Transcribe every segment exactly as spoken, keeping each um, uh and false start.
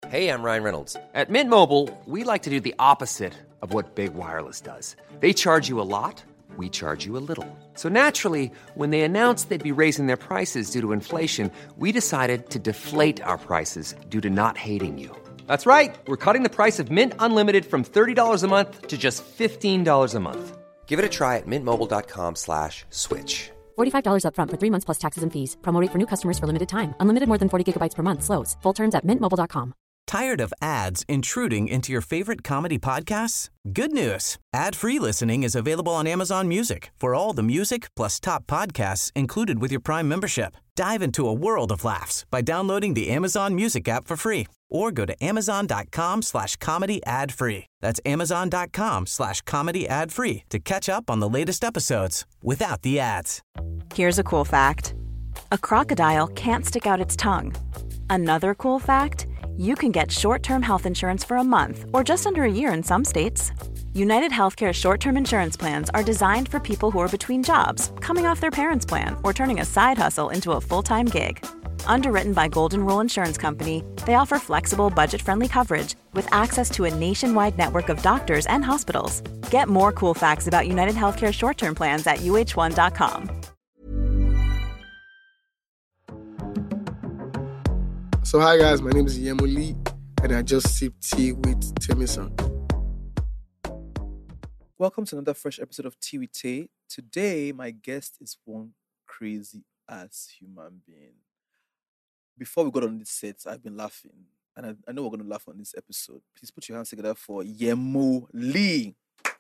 Hey, I'm Ryan Reynolds. At Mint Mobile, we like to do the opposite of what Big Wireless does. They charge you a lot, we charge you a little. So naturally, when they announced they'd be raising their prices due to inflation, we decided to deflate our prices due to not hating you. That's right. We're cutting the price of Mint Unlimited from thirty dollars a month to just fifteen dollars a month. Give it a try at mintmobile.com slash switch. forty-five dollars up front for three months plus taxes and fees. Promo rate for new customers for limited time. Unlimited more than forty gigabytes per month slows. Full terms at mint mobile dot com. Tired of ads intruding into your favorite comedy podcasts? Good news. Ad-free listening is available on Amazon Music for all the music plus top podcasts included with your Prime membership. Dive into a world of laughs by downloading the Amazon Music app for free or go to amazon.com slash comedy ad free. That's amazon.com slash comedy ad free to catch up on the latest episodes without the ads. Here's a cool fact. A crocodile can't stick out its tongue. Another cool fact, you can get short-term health insurance for a month or just under a year in some states. United Healthcare short-term insurance plans are designed for people who are between jobs, coming off their parents' plan, or turning a side hustle into a full-time gig. Underwritten by Golden Rule Insurance Company, they offer flexible, budget-friendly coverage with access to a nationwide network of doctors and hospitals. Get more cool facts about United Healthcare short-term plans at U H one dot com. So hi guys, my name is Yemo Lee, and I just sip tea with Temisan. Welcome to another fresh episode of Tea with Tay. Today, my guest is one crazy ass human being. Before we got on this set, I've been laughing, and I, I know we're going to laugh on this episode. Please put your hands together for Yemo Lee.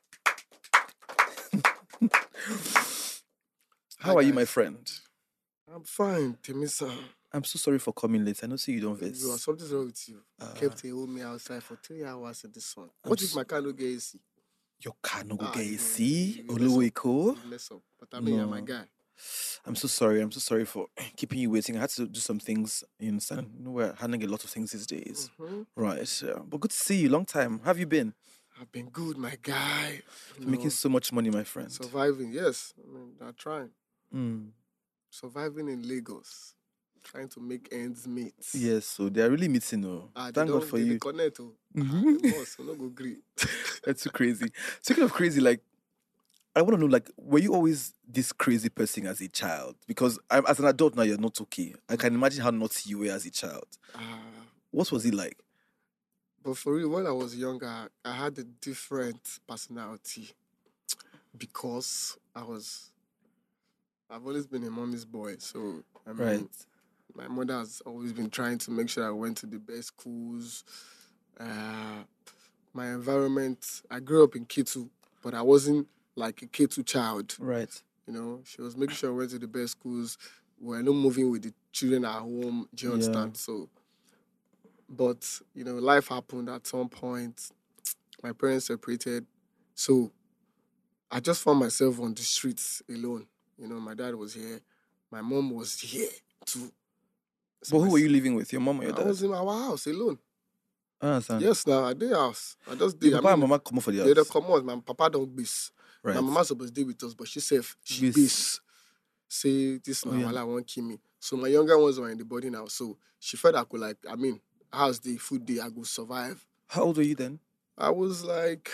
How Hi, are you, guys. my friend? I'm fine, Temisan. I'm so sorry for coming late. I know see you don't vex. You are something's wrong with you. Uh, You kept hold me outside for three hours in the sun. I'm What if s- my car no get A C? Your car no go Ah, get you- A C. you mess Oluwo up. Eko. You mess up. But I mean, you're my No. guy. I'm so sorry. I'm so sorry for keeping you waiting. I had to do some things. You understand? You know, we're handling a lot of things these days. Mhm. Right. Yeah. But good to see you. Long time. How have you been? I've been good, my guy. You Making know, so much money, my friend. surviving, yes. I mean, I'm trying. Mm. Surviving in Lagos. Trying to make ends meet. Yes, so they are really meeting. Oh. Ah, they Thank God don't- for they- they you. connect, oh. Mhm. Ah, the boss, so no go gree. That's too crazy. Speaking of crazy, like, I want to know, like, were you always this crazy person as a child? Because I'm, as an adult now, you're not okay. I can imagine how naughty you were as a child. Ah, What was it like? but for real, when I was younger, I had a different personality because I was. I've always been a mommy's boy, so I mean, Right. my mother has always been trying to make sure I went to the best schools. Uh, my environment, I grew up in Ketu, but I wasn't like a Ketu child. Right. You know, she was making sure I went to the best schools. We're not moving with the children at home. Do you Yeah. understand? So, but you know, life happened at some point. My parents separated, so I just found myself on the streets alone. You know, my dad was here, my mom was here too. So But who my were s- you living with? Your mom or your I dad? was in our house alone. I understand. Yes, now I did house. I just Your did. papa I and mean, mama come for the they house. come out. My papa don't bis. Right. My mama supposed to be with us, but she said she Bis. bis. Say this Oh, now, yeah. while I won't kill me. So my younger ones were in the body now. So she felt I could like, I mean, how's the food day I could survive. How old were you then? I was like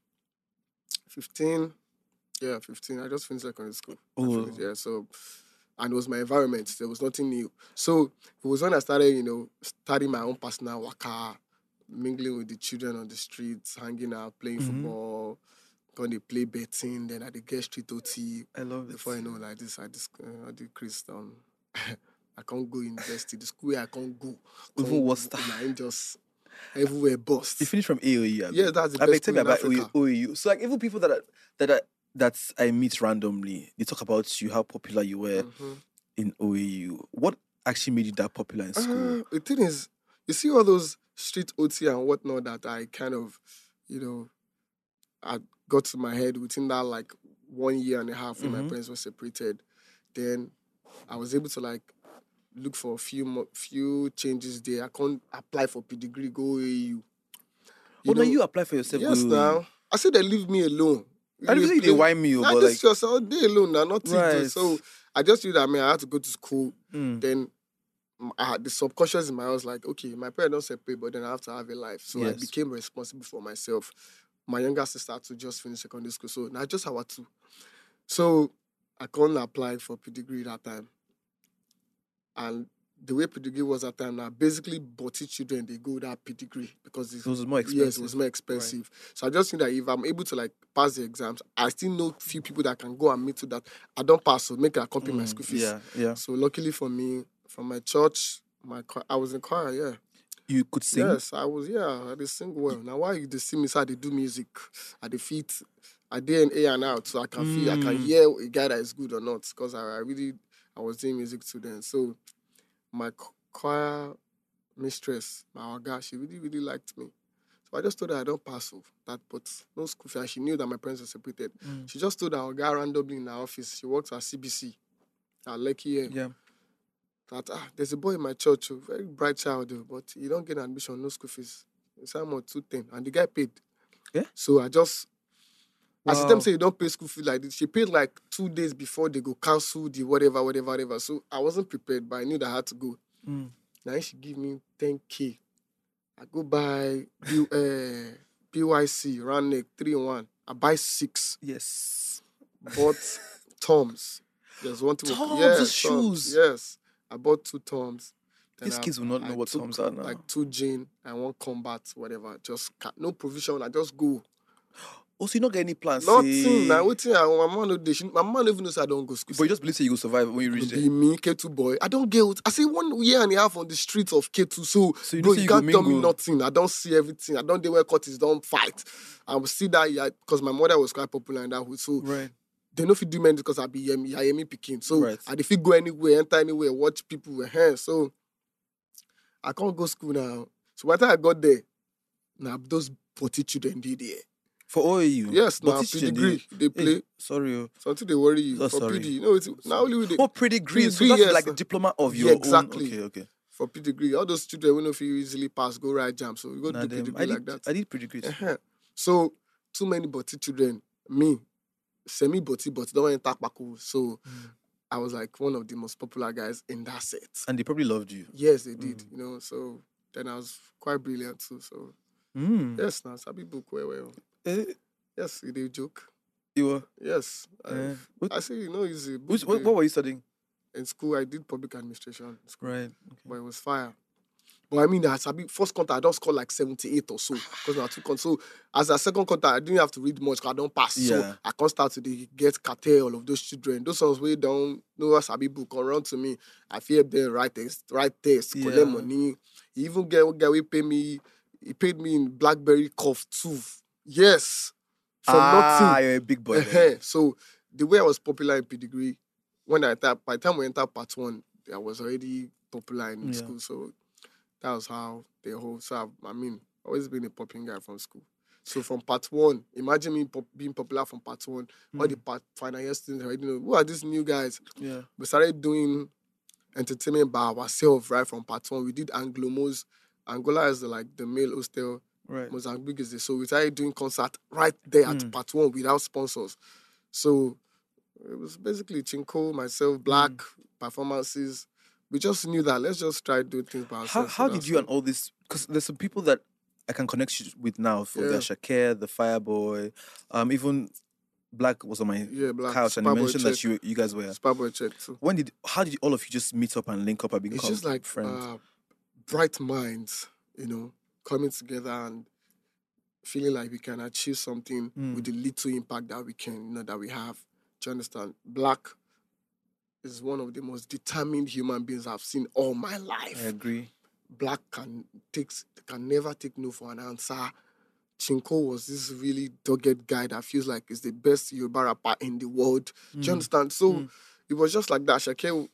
fifteen. Yeah, fifteen. I just finished secondary school. I Oh. finished, yeah. So and it was my environment. There was nothing new. So it was when I started, you know, starting my own personal waka, mingling with the children on the streets, hanging out, playing Mhm. football, going to play betting, then I did get street O T. I love it. Before you know, like this, I just uh, I did Christian. I can't go university. The school where I can't go. Even Can't worse. go, nah, I'm just everywhere bust. You finished from A O U. abi? Yeah, that's the I beg, best tell me school in about Africa. O A U. So like even people that are, that are, that I meet randomly, they talk about you, how popular you were Mhm. in O A U. What actually made you that popular in school? Uh, the thing is, you see all those street O T and whatnot that I kind of, you know, I got to my head within that like one year and a half when my Mhm. parents were separated. Then I was able to like look for a few mo- few changes there. I can't apply for pedigree, go O A U. Oh, know- now you apply for yourself. Yes, go- now. I said they leave me alone. I didn't say they play- whine me, oh, Nah, but just like, yourself, they alone now, nothing. to- Right. So I just knew that, I mean, I had to go to school. mm, Then I had the subconscious in my house, like, okay, my parents don't separate, but then I have to have a life. So I Yes. became responsible for myself. My younger sister had to just finish secondary school, so now just our two. So I couldn't apply for pedigree that time. And the way pedigree was at that time, now basically body children, they go that pedigree because it's, It was more yes, expensive. it was more expensive. So I just think that if I'm able to like pass the exams, I still know few people that can go and meet to that. I don't pass, so make it accompany my Mm, school fees. yeah, yeah. So luckily for me, from my church, my cho- I was in choir, yeah. You could sing. Yes, I was, yeah, I did sing well. Now why you dey see me, so I dey do music, I dey fit, I did an A and out, so I can feel, I can Mm. hear a guy that is good or not, because I, I really, I was doing music too then. So my ch- choir mistress, my oga, she really, really liked me. So I just told her I don't pass off that, but no school fee. And she knew that my parents were separated. Mm. She just told her oga randomly in her office. She works at C B C, at Lekki here. Yeah. That ah, there's a boy in my church, oh, very bright child, oh, but he don't get admission, no school fees. It's almost two ten, and the guy paid. Yeah? So I just, as the Wow. them say you don't pay school fee like this, she paid like two days before they go cancel the whatever, whatever, whatever. So I wasn't prepared, but I knew that I had to go. Mm. Now she give me ten K. I go buy B, uh, B Y C, round neck, three in one. I buy six. Yes. Bought Toms. There's one thing. Toms, yes, those shoes. Yes. I bought two Toms. Then These I- kids will not know I what took, Toms are now. Like two jean and one combat, whatever. Just ca- no provision. I just go. Oh, so you not get any plans? Nothing. say- Now waiting. My mom no dey- she- My mom even knows I don't go school. But you just believe that you will survive when you reach Be there. me, K two boy. I don't get it. I see one year and a half on the streets of K two. So, So you bro, know say you you go can't tell me mingle. nothing. I don't see everything. I don't do where Curtis don't fight. I will see that yeah, because my mother was quite popular in that hood. So Right. they know if you do men because I be Yemi, Yemi Pikin. So Right. and if you go anywhere, enter anywhere, watch people with hands. So I can't go school now. So by the time I got there, now those potty children did there. For O A U. Yes, But now this children, pedigree they Hey, play. sorry. oh. So until they worry you Oh, for sorry. P D. You know, it's now only with the Oh, pedigree. So Pedigree, that's yes, like sir. a diploma of your Yeah, exactly. own. Okay, okay. for pedigree. All those children, we know if you easily pass, go right jam. So you go Nah, do them- pedigree I did, like that. I did pedigree. too. Uh-huh. So too many body children, me, semi body, but don't enter Paku. So Mm. I was like one of the most popular guys in that set. And they probably loved you. Yes, they did. Mm. You know, so then I was quite brilliant too. So Mm. yes, now Sabi book well, well. Eh, Yes, you did joke. you were. Yes, eh, I, what, I say you know easy. which, what, what were you studying? In school, I did public administration. in school, Right. But it was fire. But I mean, as I be first contact, I don't score like seventy-eight or so because I took on. So as a second contact, I didn't have to read much because I don't pass. Yeah. So I can't start to the get cartel all of those children. Those ones way down, no Sabi book come around to me. I fear them write test, write test, collect Yeah. money. He even get one guy we pay me. He paid me in BlackBerry Cough too. Yes, from ah, nothing. you're a big boy. then. Uh-huh. So the way I was popular in pedigree, when I entered, by the time we entered part one, I was already popular in Yeah. school. So that was how the whole. So I've- I mean, always been a popping guy from school. So from part one, imagine me pop, being popular from part one. All the part final year students already know who are these new guys. Yeah. We started doing entertainment by ourselves right from part one. We did Anglomos. Angola is the, like the male hostel. Right. Mozambique is the so we started doing concert right there at Mm. part one without sponsors. So it was basically Chinko, myself, Black performances. We just knew that let's just try to do things by How, ourselves. how So did that's you and it. all this? Because there's some people that I can connect you with now for the Yeah. Shakir, the Fireboy, um, even Black was on my Yeah, Black, couch, and you Superboy mentioned that Check. you you guys were. Starboy check too. When did how did all of you just meet up and link up and become It's just like friends? uh, bright minds, you know, coming together and feeling like we can achieve something Mm. with the little impact that we can, you know, that we have. Do you understand? Black is one of the most determined human beings I've seen all my life. I agree. Black can takes can never take no for an answer. Chinko was this really dogged guy that feels like is the best Yoruba rapper in the world. Do you Mm. understand? So Mm. it was just like that. Ashake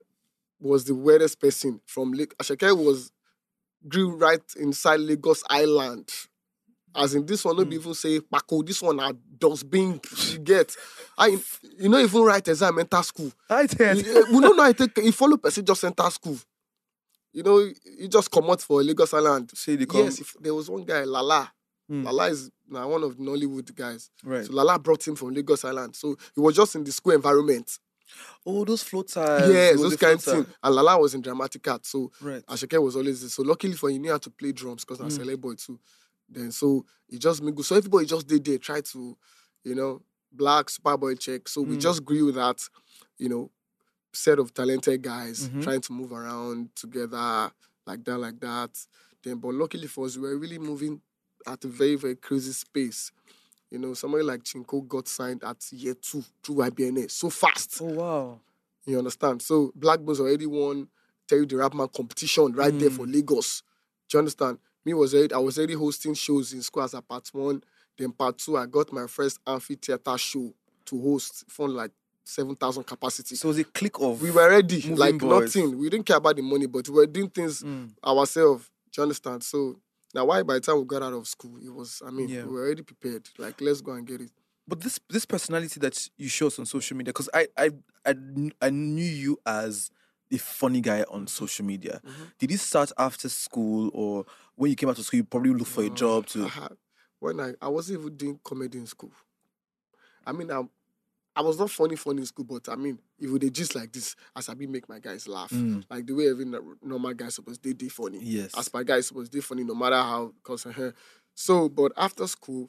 was the weirdest person from Lake. Ashake was grew right inside Lagos Island. As in this one, no be even say Paco, this one are dustbin. You get. I you know even write exam enter school. I did. You- we don't know I take you follow person just enter school. You know, you just come out for Lagos Island. Say they come. Yes, if, there was one guy, Lala. Mm. Lala is now one of the Nollywood guys. Right. So Lala brought him from Lagos Island. So he was just in the school environment. Oh, those floaters. Yes, It was those a kind of floater. thing. And Lala was in dramatic art, so Right. Ashake was always there. So luckily for him, he knew how to play drums because I was Mm. a celeb boy too. Then so he just made good. So everybody just did there, try to, you know, black Superboy check. So we Mm. just grew that, you know, set of talented guys Mhm. trying to move around together like that, like that. Then, but luckily for us, we were really moving at a very, very crazy space. You know, somebody like Chinko got signed at year two through I B N A so fast. Oh, wow. You understand? So Black Bones already won Tell You the Rap Man competition right there for Mm. Lagos. Do you understand? Me was already, I was already hosting shows in school as a part one. Then part two, I got my first amphitheater show to host for like seven thousand capacity. So it was a clique of We were ready, moving like boys. nothing. We didn't care about the money, but we were doing things Mm. ourselves. Do you understand? So now, why by the time we got out of school, it was, I mean, Yeah. we were already prepared. Like, let's go and get it. But this this personality that you show us on social media, because I, I I kn- I knew you as a funny guy on social media. Mhm. Did it start after school, or when you came out of school, you probably looked for a No, job I to? had, when I, I wasn't even doing comedy in school. I mean, I, I was not funny funny in school, but I mean, if we did just like this, as I be make my guys laugh. Mm. Like the way every no- normal guy supposed they do funny. Yes. As my guys supposed they funny no matter how, cause uh, so, but after school,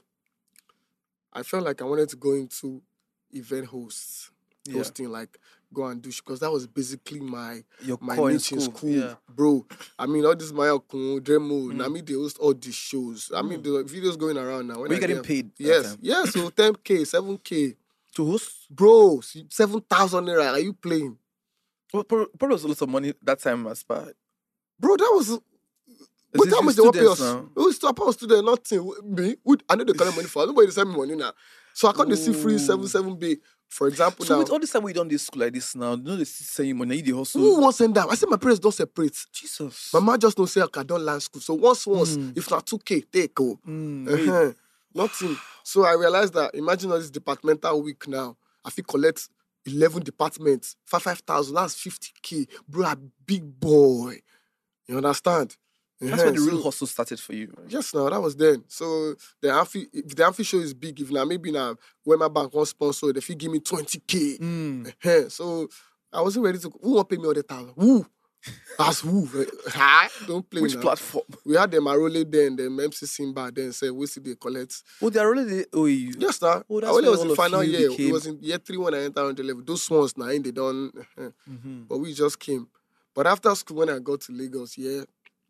I felt like I wanted to go into event hosts, Yeah. hosting, like go and do, because that was basically my Your my core in niche in school. school, Yeah. bro. I mean, all this Maya Kun, Dremo, Mm. I mean, they host all these shows. I mean, the videos going around now. When Were you I getting get- paid that Yes, time? yes. So ten k, seven k, To host? bro. Seven thousand naira. Are you playing, Well, prob- probably was a lot of money that time as per. bro? That was. Is But this how you much they want pay us? students now? We stop us to the nothing. Me, we, I know they collect money for. Nobody send me money now. So I can't see free Ooh. seven seven b. For example, So now with all this time we done this school like this now, you know they still send you money, you dey hustle. who wants send that? I say my parents don't separate. Jesus. My mom just don't say okay, I don't land school. So once, once, Mm. if not two k, take go. Mm, wait. Uh-huh. Nothing. So I realized that imagine all this departmental week now. I feel collect eleven departments, five five thousand. That's fifty k, bro. A big boy. You understand? That's Uh-huh. when the real So- hustle started for you. Right? Yes, now that was then. So the Amphi, if the Amphi show is big, if now maybe now when my bank wants sponsor, if you give me twenty k, Mm. eh, so I wasn't ready to. Who want pay me all the thousand? Who? That's who. Ha? Don't play Which now. platform? We had them Arole then, then M C Simba then said we see they collect. Oh, they are already. Oh, you. Yes, now. Oh, that's Arole when was all in of final you year. became- It was in year three when I entered on the level. Those ones now, they done. eh, Mhm. But we just came. But after school, when I got to Lagos, yeah.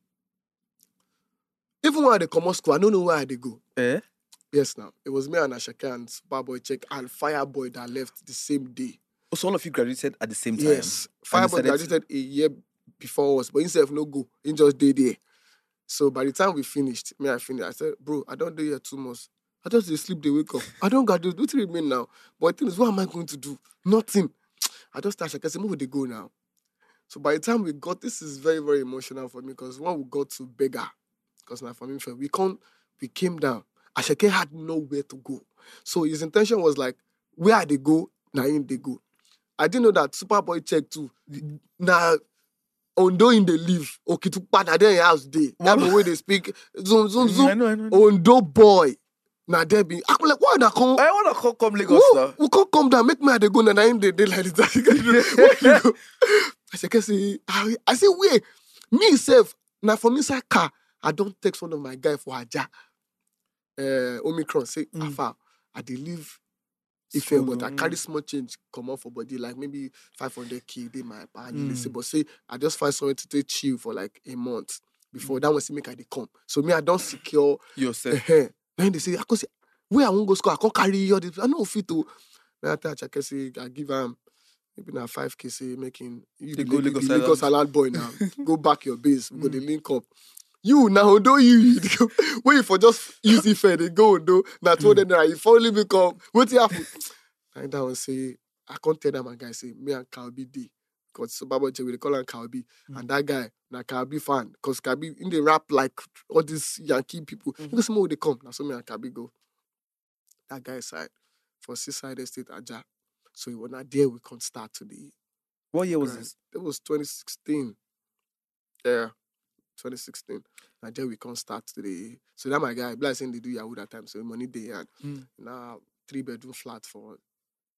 Even when I dey come out school, I don't know where I dey go. Eh? Yes, now. It was me and Ashaka and Superboy Check and Fireboy that left the same day. Oh, so all of you graduated at the same time. Yes. And Fireboy decided to- graduated a year before us, but himself no go. He just did there. So by the time we finished, me I finished, I said, bro, I don't do here two months. I just dey sleep, they wake up. I don't got to do three remain now. But the thing is, what am I going to do? Nothing. I just started Ashaka, say, move they go now. So by the time we got, this is very, very emotional for me because when we got to Beggar, because my family friend, we come, we came down. Ashake had nowhere to go. So his intention was like, where they go, now in they go. I didn't know that Superboy Check too. Now, Ondo in the live, Okitupa, na there house day. That the way they speak, zoom, zoom, Mm, zoom. I know, I know. I know. Ondo boy. Now there be. I was like, why not come? I want to come, come Lagos Who, now. who can't come down, make me at the go, and I ain't the day like this. Where you go? I said, say, I I say, wait, me self, now from inside car, I don't text one of my guy for Aja. Uh, Omicron, say, Mm. Afa, I dey live Ife, School, but I mm. carry small change, come off for body, like maybe five hundred k, they my and Mm. say, but say, I just find somewhere to take chill for like a month before that one say make I dey come. So me, I don't secure. Yourself. Uh-huh. Then they say, I can say, where I won't go school, I can't carry all this. I know fit to. Then I tell Chake, say, I give him maybe now five k, say, making you They be, go Lagos, Lagos be Lagos Island. Island boy now. Go back your base. We go the link up. You now, do you wait for just easy fare, they go, do not two hundred naira. You finally become, what you happen? And that one say, I can't tell that my guy, say, me and Kalbi D. Because Superboy Check, we dey call him Kalbi. And that guy, na Kalbi fan. Because Kalbi, in the rap like all these Yankee people. Mhm. Because more they come. Now so me and Kalbi go. That guy side for Seaside Estate Aja. So we were not there, we can't start today. What year was Right. this? It was twenty sixteen. Yeah, twenty sixteen. And then we can't start today. So that my guy, blessing they do Yahoo that time. So money day and Mm. now three bedroom flat for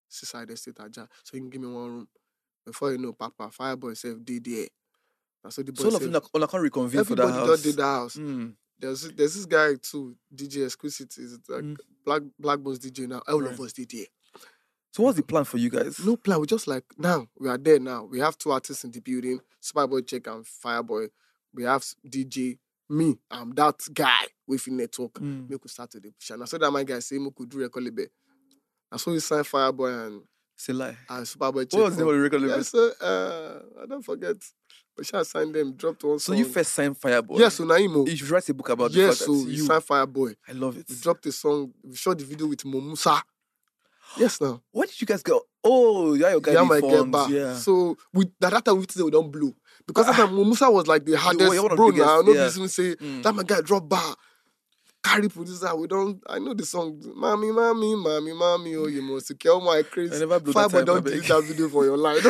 Seaside Estate Aja. So you can give me one room. Before you know, Papa, Fireboy self did there. And so the boy So all of said, you all can reconvene for that everybody house. just did the house. Mm. There's there's this guy too, D J Exquisite, is like Mm. Black Black Bones D J now. All Right. of us did there. So what's the plan for you guys? No plan. We just like now we are there now. We have two artists in the building, Superboy Check and Fireboy. We have D J, me. I'm that guy with network. Mm. We could start to the push. And I saw that my guy say we could do record label. I saw we signed Fireboy and It's a lie. and Superboy Check. What was the name of the record label? Yes, sir. Uh, I don't forget. But she has signed them, dropped one So song. you first signed Fireboy. Yes, so Naimo. You should write a book about Yes, the so fact that we you. signed Fireboy. I love it. We dropped a song. We shot the video with Momusa. Yes, now. Where did you guys go? Oh, yeah, your guy Yeah, the my get funds, back. yeah. So we that, that time we say we don't blow. Because that time Momusa was like the hardest you're one of bro the biggest, now. No yeah. reason say Mm. that my guy drop bar. Carry producer. We don't I know the song. Mommy, mommy, mommy, mommy, oh you must kill my crazy. I never blew that Fireboy time, don't I beg. delete that video for your life.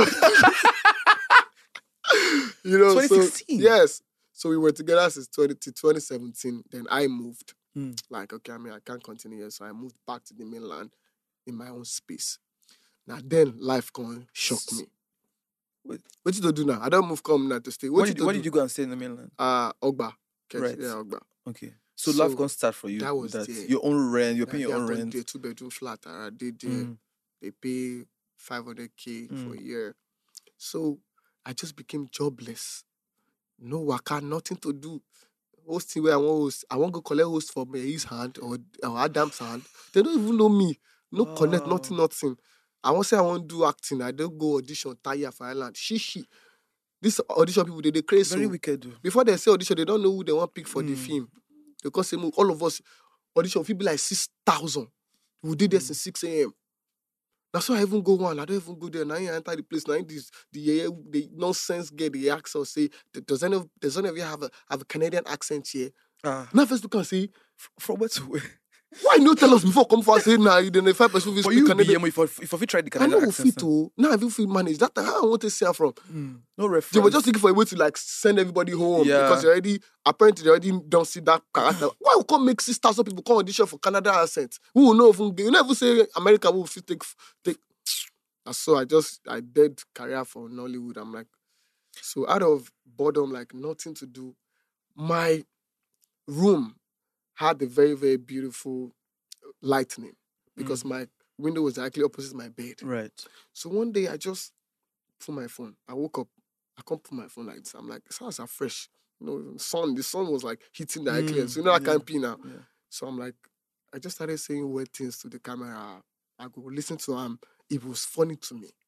You know, twenty sixteen? so yes. So we were together since twenty, twenty seventeen. Then I moved. Mm. Like, okay, I mean, I can't continue here. So I moved back to the mainland in my own space. Now then, life can shock me. Wait. What you to do now? I don't move come now to stay. What Where you did, to where do? did you go and stay in the mainland? Uh, Ogba. Okay, Right. Yeah, Ogba. Okay. So, So, life can start for you. that with was that. there. Your own rent. You're Like, paying your they own appoint rent. a two-bedroom flat. I did there. Mm. They pay five hundred K for Mm. a year. So I just became jobless. No worker, nothing to do. Hosting where I want host. I want to go collect host from his hand or, or Adam's hand. They don't even know me. No connect, Wow. nothing, nothing. I want to say I want to do acting. I don't go audition, tire for Ireland. She, she. This audition people, they, they crazy. Very so wicked. Though. before they say audition, they don't know who they want to pick for the Mm. film. Because they move, all of us, audition, people like six thousand. We did this since six a.m. That's why I even go one. I don't even go there. Now I enter the place. Now this the the nonsense get the accent say, does any of does any of you have a have a Canadian accent here? Ah. Now first look and say, From where to where? why not tell us before come for say now you then five percent For speak you, Canadian. B M, if I if I fit try the I Canadian know accent. fit to now if you fit manage that how I want to see her from. Mm. No reference. They were just looking for a way to like send everybody home Yeah. because they already apparently they already don't see that character. Why we can't make six thousand people come audition for Canada accent? Who will know if we you never say America will fit take take. And so I just I did career for Nollywood. I'm like, so out of boredom, like nothing to do. My room had a very very beautiful lightning because my window was directly opposite my bed. Right. So one day I just put my phone. I woke up. I can't put my phone like this. I'm like, the sounds are fresh. You know, sun. The sun was like hitting directly. Mm, so you know I yeah, can't pee now. yeah. So I'm like, I just started saying weird things to the camera. I go listen to him. It was funny to me.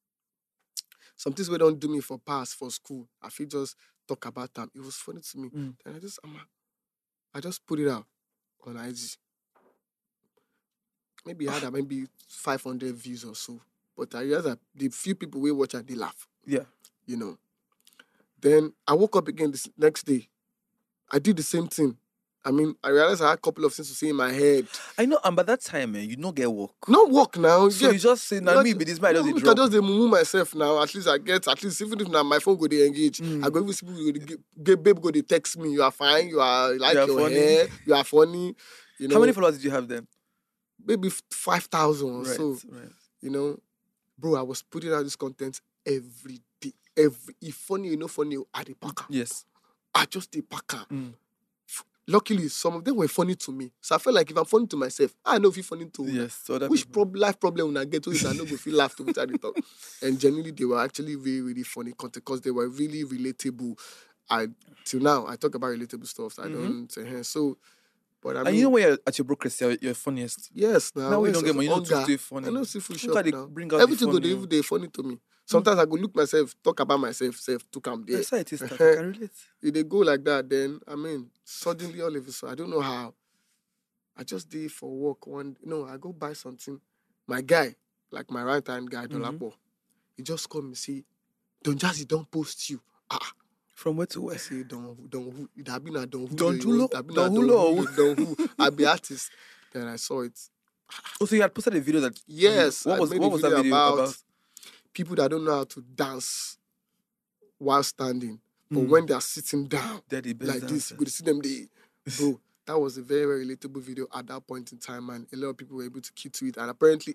Some things we don't do me for pass for school. I feel just talk about them. It was funny to me. Mm. And I just, I'm, I just put it out on I G. Maybe I had uh, maybe five hundred views or so. But I realized that the few people we watch and they laugh, Yeah. you know. Then I woke up again this next day. I did the same thing. I mean, I realized I had a couple of things to say in my head. I know, and by that time, man, you don't get work. No work now. So you just say, now me, be this man, no, just make dey I drop. just dey mumu myself now. At least I get, at least even if now my phone go dey engage, Mm. I go even see people go dey get, get babe go dey text me. You are fine. You are like You are your funny. hair. You are funny. You know, How many followers did you have then? maybe five thousand or Right, so. right. You know, bro, I was putting out this content every day. Every if funny, you know, funny, I the packer. Yes. I just the packer. Mm. Luckily, some of them were funny to me. So I felt like if I'm funny to myself, I know if you're funny to una. Yes. So other Which people. prob- life problem when I get to is I know go feel laugh to which I dey talk. And generally they were actually really, really funny content because they were really relatable. I till now I talk about relatable stuff. So I don't say hey, so but I mean And you know when you're at your brokest, you're, you're funniest. yes now. Now we when don't it's get money, you know, hunger, to stay funny. I know seafood Look shop how they now. bring out the Everything go funny, dey oh. even dey funny to me. Sometimes I go look myself, talk about myself, self, to come there. That's how it is. That I can relate. If they go like that, then I mean, suddenly all of a sudden, I don't know how. I just did for work one. You know, I go buy something. My guy, like my right hand guy, Dolapo, he just come and say, "Don Jazzy, don't post you." Ah, From where to I where? say, "Don, don who? That be na don who? Don dey Julo? want, that be na Don don Hulo? who? Don who? I be artist." Then I saw it. Oh, so you had posted a video that. Yes, What I was made what a was that video video about, about? people that don't know how to dance while standing, but Mm. when they are sitting down. They're the best Like this, dancers. you could see them they bro. That was a very, very relatable video at that point in time, and a lot of people were able to keep to it. And apparently,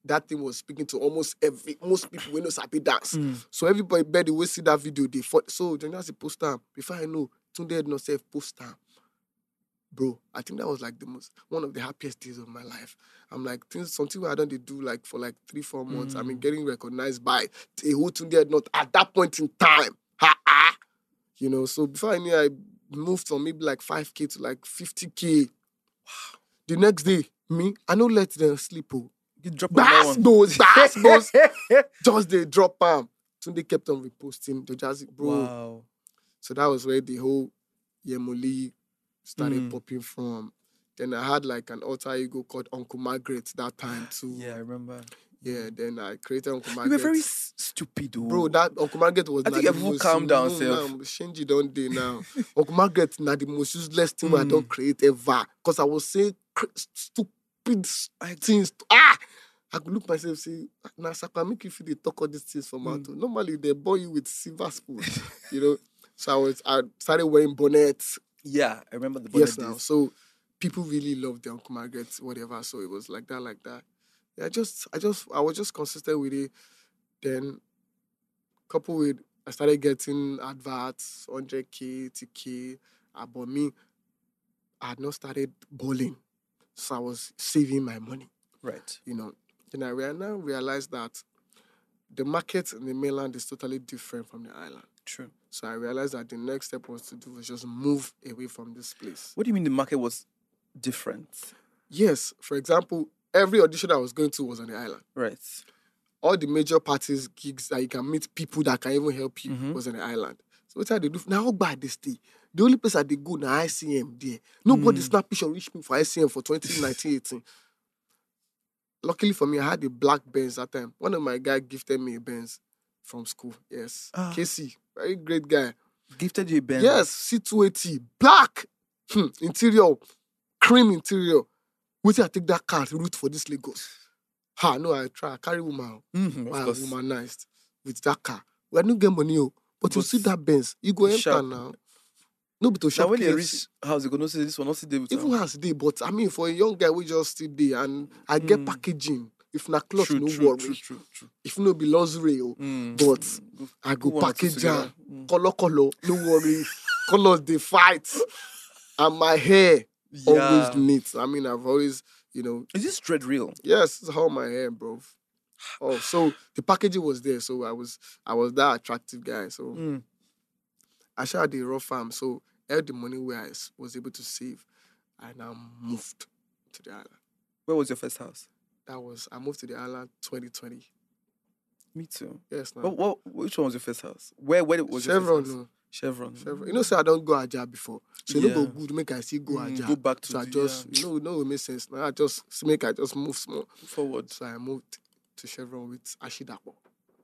that thing was speaking to almost every most people when know sabi dance. Mm. So everybody better we see that video. They fought. So then I say post am. Before I know, Tunde had not self post am. Bro, I think that was like the most one of the happiest days of my life. I'm like things something where I don't they do like for like three four months. I mean, getting recognized by a whole Tunde had not at that point in time. Ha ha. You know. So before I knew, I moved from maybe like five k to like fifty k. Wow. The next day, me, I don't let them sleep. Oh. You drop Bass one. those, bass those. Just they drop them. So they kept on reposting the Jazzy, bro. Wow. So that was where the whole Yemoli started Mm. popping from. Then I had like an alter ego called Uncle Margaret that time too. Yeah, I remember. Yeah, then I created Uncle You Margaret. were very s- stupid, though. Bro, that Uncle Margaret was I na think the everyone most- calm down, no, self. now, Shinji don't do now. Uncle Margaret na the most useless thing I don't create ever. Because I was saying cr- stupid things. Ah! I could look myself say, nah, Saka, make you feel they talk all these things from out. Normally, they boy you with silver spoon, you know. So I was, I started wearing bonnets. Yeah, I remember the bonnet Yes, now. days. So people really loved the Uncle Margaret, whatever. So it was like that, like that. Yeah, I just, I just, I was just consistent with it. Then, couple with, I started getting adverts, one hundred k, eighty k. Uh, but me, I had not started bowling. So I was saving my money, Right. you know. Then I rea- now realized that the market in the mainland is totally different from the island. True. So I realized that the next step was to do was just move away from this place. What do you mean the market was different? Yes, for example, every audition I was going to was on the island. Right. All the major parties, gigs that you can meet people that can even help you Mhm. was on the island. So what I they do now? How bad they stay? The only place I they go now I C M there. Nobody Mm. snap picture reach me for I C M for twenty nineteen eighteen. Luckily for me, I had a black Benz that time. One of my guys gifted me a Benz from school. Yes, Ah. Casey, very great guy. Gifted you a Benz. Yes, C two eighty, black hmm, interior, cream interior. Wait till I take that car route for this Lagos. Ha, no, I try. I carry woman. Mhm, of Wow, course. womanized with that car. We are not get money, oh, but you But see that Benz, you go it's enter sharp. now. No, but to Now shop when they K F C. reach house, you gonna see this one, not see there with Even am. has day, but I mean, for a young guy, we just still there, and I get Mm. packaging. If na cloth, True, no true, worry. true, true, true. If no be luxury, oh, Mm. but Go- I go go one or two package together. am. Mm. Color, color, no worry. Colors they fight, and my hair always Yeah. neat. I mean, I've always, you know, Is this dread real? yes, this is how my hair, bro. Oh, so the packaging was there, so I was, I was that attractive guy. So Mm. I shared the raw farm, so all the money where I s- was able to save, I now moved to the island. Where was your first house? That was I moved to the island twenty twenty. Me too. Yes, now What, what, which one was your first house? Where, where was your Chevron, first house? no. Chevron. Chevron. You know, say I don't go Aja before, so you know go Yeah. good make I see go Mm, Aja. go back to so I the- just yeah. you know, you know, it makes sense. Now I just so make I just move small. Forward. So I moved to Chevron with Ashidapo.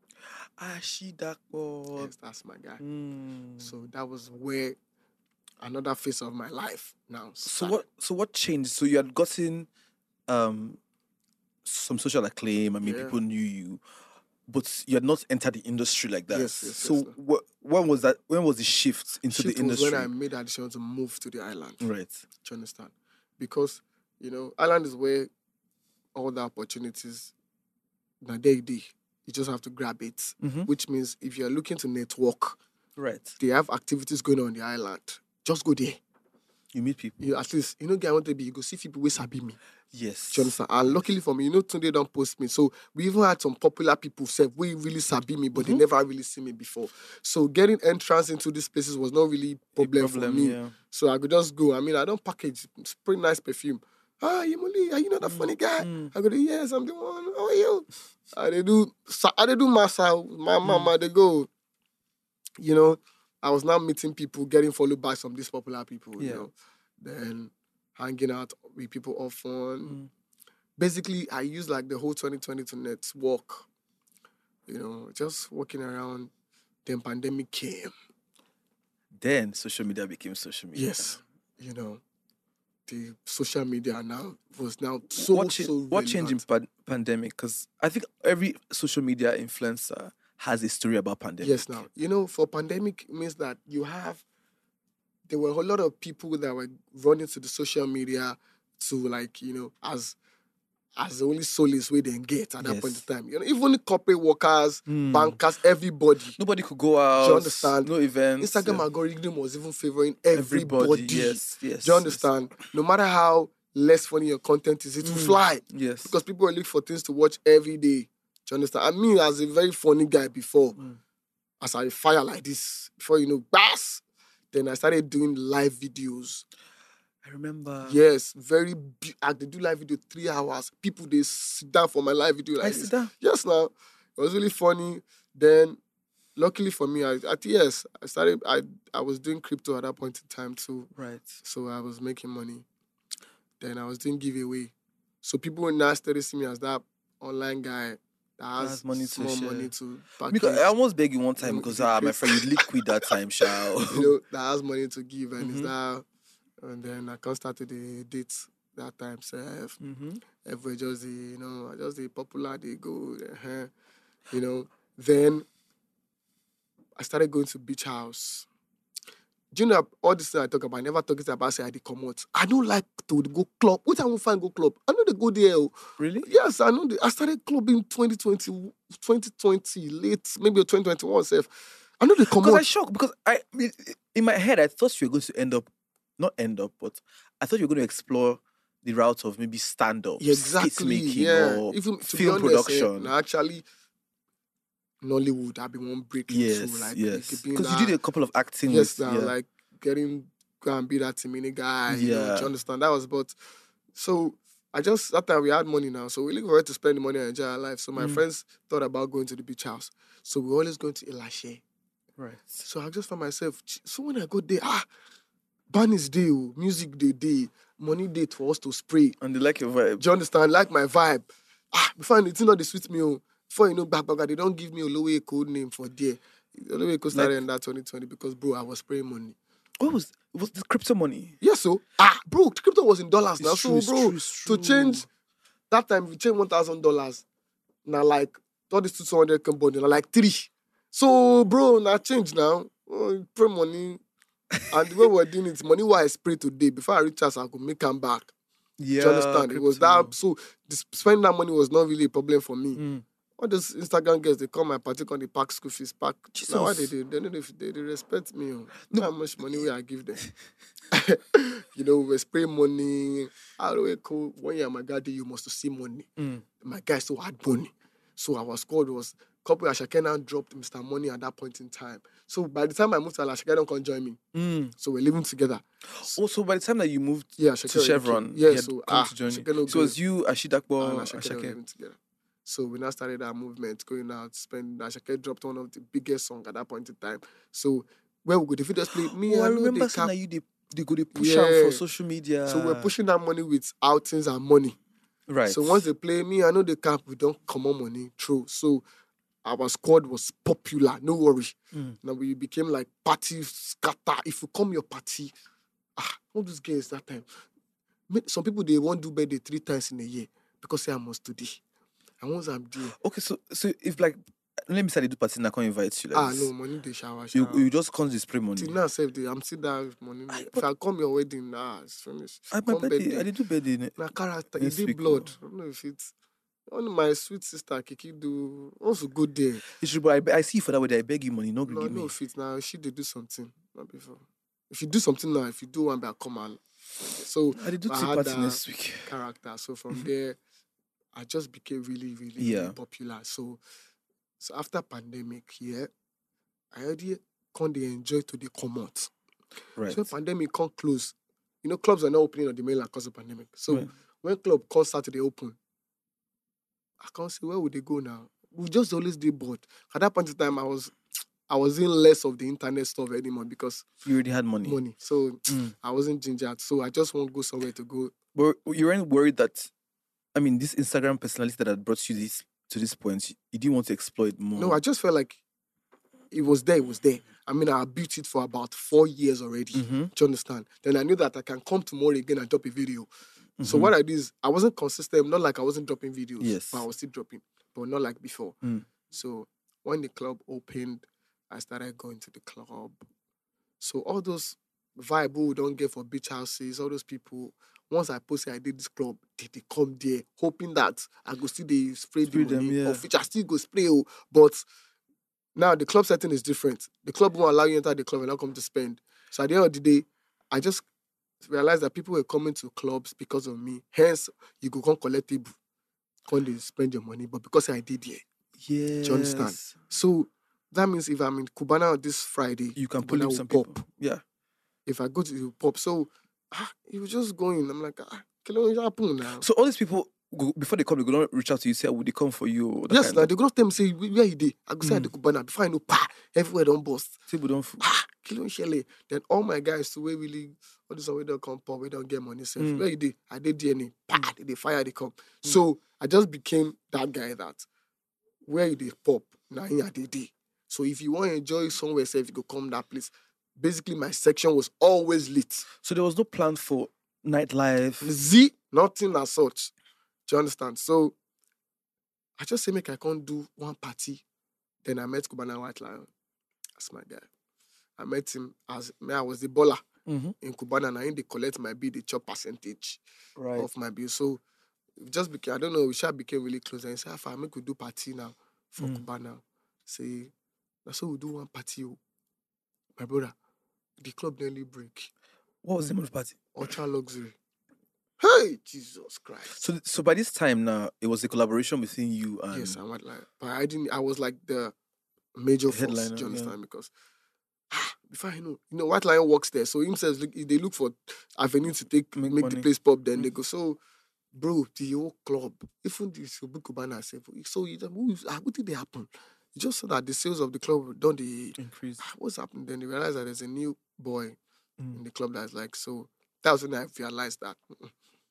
Ashidakpo. Yes, that's my guy. Mm. So that was where another phase of my life now. So started. what? So what changed? So you had gotten um some social acclaim. I mean, Yeah. people knew you, but you had not entered the industry like that. Yes, yes, So yes, sir. wh- when was that? When was the shift into Shift the was industry? when I made that decision to move to the island. Right. Do you understand? Because, you know, island is where all the opportunities na there dey. You just have to grab it. Mhm. Which means if you're looking to network, Right. they have activities going on in the island. Just go there. You meet people. You at least, you know, guy want to be, you go see people who sabi me. Yes. Do you understand? And luckily for me, you know, Tunde don't post me. So we even had some popular people say we really sabi me, but they never really see me before. So getting entrance into these places was not really problem, problem, for me. yeah. So I could just go. I mean, I don't package. It's pretty nice perfume. Ah, Yemoli, are you not a funny guy? I go, yes, I'm the one. How are you? I they do, sa- I they do massa, my mama, they go. You know, I was now meeting people, getting followed by some of these popular people. Yeah. You know, then hanging out with people often. Mm. Basically, I used like the whole twenty twenty to network. You know, just walking around. Then pandemic came. Then social media became social media. Yes, you know, the social media now was now so what, cha- so what changed in relevant. pan- pandemic? Because I think every social media influencer has a story about pandemic. Yes, now you know, for pandemic means that you have. There were a lot of people that were running to the social media to like you know as as the only solace way they get at that Yes. point in time. You know, even corporate workers, Mm. bankers, everybody. Nobody could go out. Do you understand? No events. Instagram yeah. algorithm was even favoring everybody. Yes, yes. Do you yes. understand? No matter how less funny your content is, it will Mm. fly. Yes. Because people look for things to watch every day. Do you understand? I mean, as a very funny guy before, Mm. as I fire like this, before you know, bass, then I started doing live videos. I remember. Yes, very big. I could do live video three hours. People they sit down for my live video like I this. sit down. Yes, now it was really funny. Then, luckily for me, I at yes, I started. I I was doing crypto at that point in time too. Right. So I was making money. Then I was doing giveaway. So people now started seeing me as that online guy that has, has money to small share. money to Because package, I almost begged you one time You know, because if you ah, my create- friend, you liquid that time, shall. you know, that has money to give and Mhm. is that, and then I can't start to the date that time. So Mm-hmm. everywhere just the, you know, just the popular they go, uh you know. Then I started going to beach house. Do you know all this thing I talk about? I never talk about say I did come out. I don't like to go club. What time we find go club? I know they go there. oh. Really? Yes, I know. They, I started clubbing twenty twenty, twenty twenty, late, maybe twenty twenty-one self. I know they come Because I out. shocked because I in my head I thought you were going to end up, not end up, but I thought you were going to explore the route of maybe stand up, Yeah, exactly. skit making, Yeah. or Even to film be honest, eh, production. now actually, Nollywood, I've been one break yes, into like yes. it being Because you that- did a couple of acting. yes, with, now yeah. like getting go and be that Timini guy. You know, do Yeah. you understand? That was but so I just that time we had money now, so we look forward to spend the money and enjoy our life. So my Mm. friends thought about going to the beach house, so we always going to Elashe. right. So I just found myself. ch- So when I go there, ah, band is day, oh, music day, day, money date for us to spray. And they like your vibe. Do you understand? Like my vibe. Ah, before it's not the sweet me. oh. Before you know, back back, they don't give me a low code name for there. Olowe Code started Like- in that twenty twenty because bro, I was spraying money. What was it was the crypto money? Yes, so ah, bro, crypto was in dollars now. It's So true, it's bro, true, it's to true. change that time, if you change one thousand dollars, now like all this two hundred can bond, now like three. So bro, now change now. Oh, spray money. And the way we're doing it, money what I spray today, before I reach us, I could make them back. Yeah. Do you understand? It was crypto. that so this, spending that money was not really a problem for me. Mm. All those Instagram girls, they come my party on the pack school fees pack. Now why they Jesus. they, they, they, they, they respect me. Oh. Know how much money we I give them. You know, we spray money. How do we call one year my guy you must see money. Mm. My guy still had money. So our squad was couple Ashake dropped Mister Money at that point in time. So by the time I moved to Ashake don't come join me. Mm. So we're living together. Also, by the time that you moved Yeah, to Ashake Chevron, Yeah, he had so come ah, to join Ashake you. no So it was go. you, Ashidakbo, and Ashake were Ashake. living together. So we now started our movement, going out, spend. Ashake dropped one of the biggest songs at that point in time. So where we go, the videos play me. Oh, I I know remember they seeing cap- that you they, they go they push out Yeah. for social media. So we're pushing that money with outings and money. right. So once they play me, I know the cap, we don't come on money. True. So our squad was popular, no worry. Mm. Now we became like party scatter. If you come your party, ah, all those girls that time. Ma- Some people they won't do birthday three times in a year because say I must do this. And once I'm there, Okay, so so if like let me say they do party and I can't invite you like ah this. no, money they shower, You, shower. you just come to spray money. Till now, self, I'm still there with money. Aye, if but- I come your wedding, nah, it's finished. I, my Come birthday, I did do birthday. ne- Na character, Next it did week, blood. oh. I don't know if it's only my sweet sister Kiki do also good there. It's true, but I, be- I see you for that way. I beg you money, no No, give no me. fit now. She did do something, not before. If you do something now, if you do one, back come and so I did do I tea had party that next week. character. So from there, I just became really, really, Yeah. really popular. So, so after pandemic, yeah, I already can't they enjoy to the come out. Right. So when pandemic can't close, you know, clubs are not opening on the mainland because of pandemic. So Right. when club can't start to they open, I can't say where would they go now. We just always did bored. At that point in time, I was I was in less of the internet stuff anymore because You already had money. money. So Mm. I wasn't gingered. So I just want to go somewhere to go. But you weren't worried that, I mean, this Instagram personality that had brought you this to this point, you didn't want to explore it more. No, I just felt like it was there, it was there. I mean, I built it for about four years already. Mhm. Do you understand? Then I knew that I can come tomorrow again and drop a video. So Mhm. what I did is I wasn't consistent, not like I wasn't dropping videos. Yes. But I was still dropping, but not like before. Mm. So when the club opened, I started going to the club. So all those vibe we don't get for beach houses, all those people. Once I posted I did this club, they, they come there, hoping that I go still they spray, Spray the them, money, yeah. of which I still go spray. Oh, but now the club setting is different. The club won't allow you enter the club and not come to spend. So at the end of the day, I just realized that people were coming to clubs because of me. Hence, you go come collect it, come they spend your money. But because I did it, Yeah. do you understand? So that means if I'm in Cubana this Friday, You can pull Cubana in will some pop. people. Yeah. If I go to the pop, so ah, he was just going. I'm like, ah, can it happen now? So all these people, go- before they come, they go not reach out to you, say, would they come for you? That Yes, kind now of- they go not tell me say where you dey. I go say I dey Cubana before I know, pa, everywhere don't bust. People don't. F- Ah, kilo shele. Then all my guys to where really all this one we don't come pop, we don't get money. Safe. Mm. Where you did? I did D N A. Pa, they, they fire, they come. So I just became that guy that where you dey pop, now here I did. So if you want to enjoy somewhere safe, you go come that place. Basically, my section was always lit. so there was no plan for nightlife. Z, nothing as such. Do you understand? So I just say make I can't do one party. Then I met Cubana White Lion. That's my guy. I met him as me, I was the baller Mm-hmm. in Cubana, and I they collect my bill, they chop percentage Right. of my bill. So it just became, I don't know, we shall became really close. And he said, I make we do party now for Mm. Cubana. Say, that's how we do one party. Oh. My brother, the club nearly break. What was the name of the party? Ultra luxury. Hey, Jesus Christ. So, so by this time now, it was a collaboration between you and Yes, I was like, but I didn't. I was like the major force. Headliner, Do you yeah. understand? Because ah, before I know, you know, White Lion works there, so himself look, they look for avenue to take Make make, money. the place pop. Then they go, so, bro, the whole club, even the Sobu Cubana self, so you who is- ah, what did they happen? You just saw that the sales of the club don't they increase. ah, what's happened? Then they realized that there's a new boy Mm. in the club that's like so. That was when I realized that. mm-mm.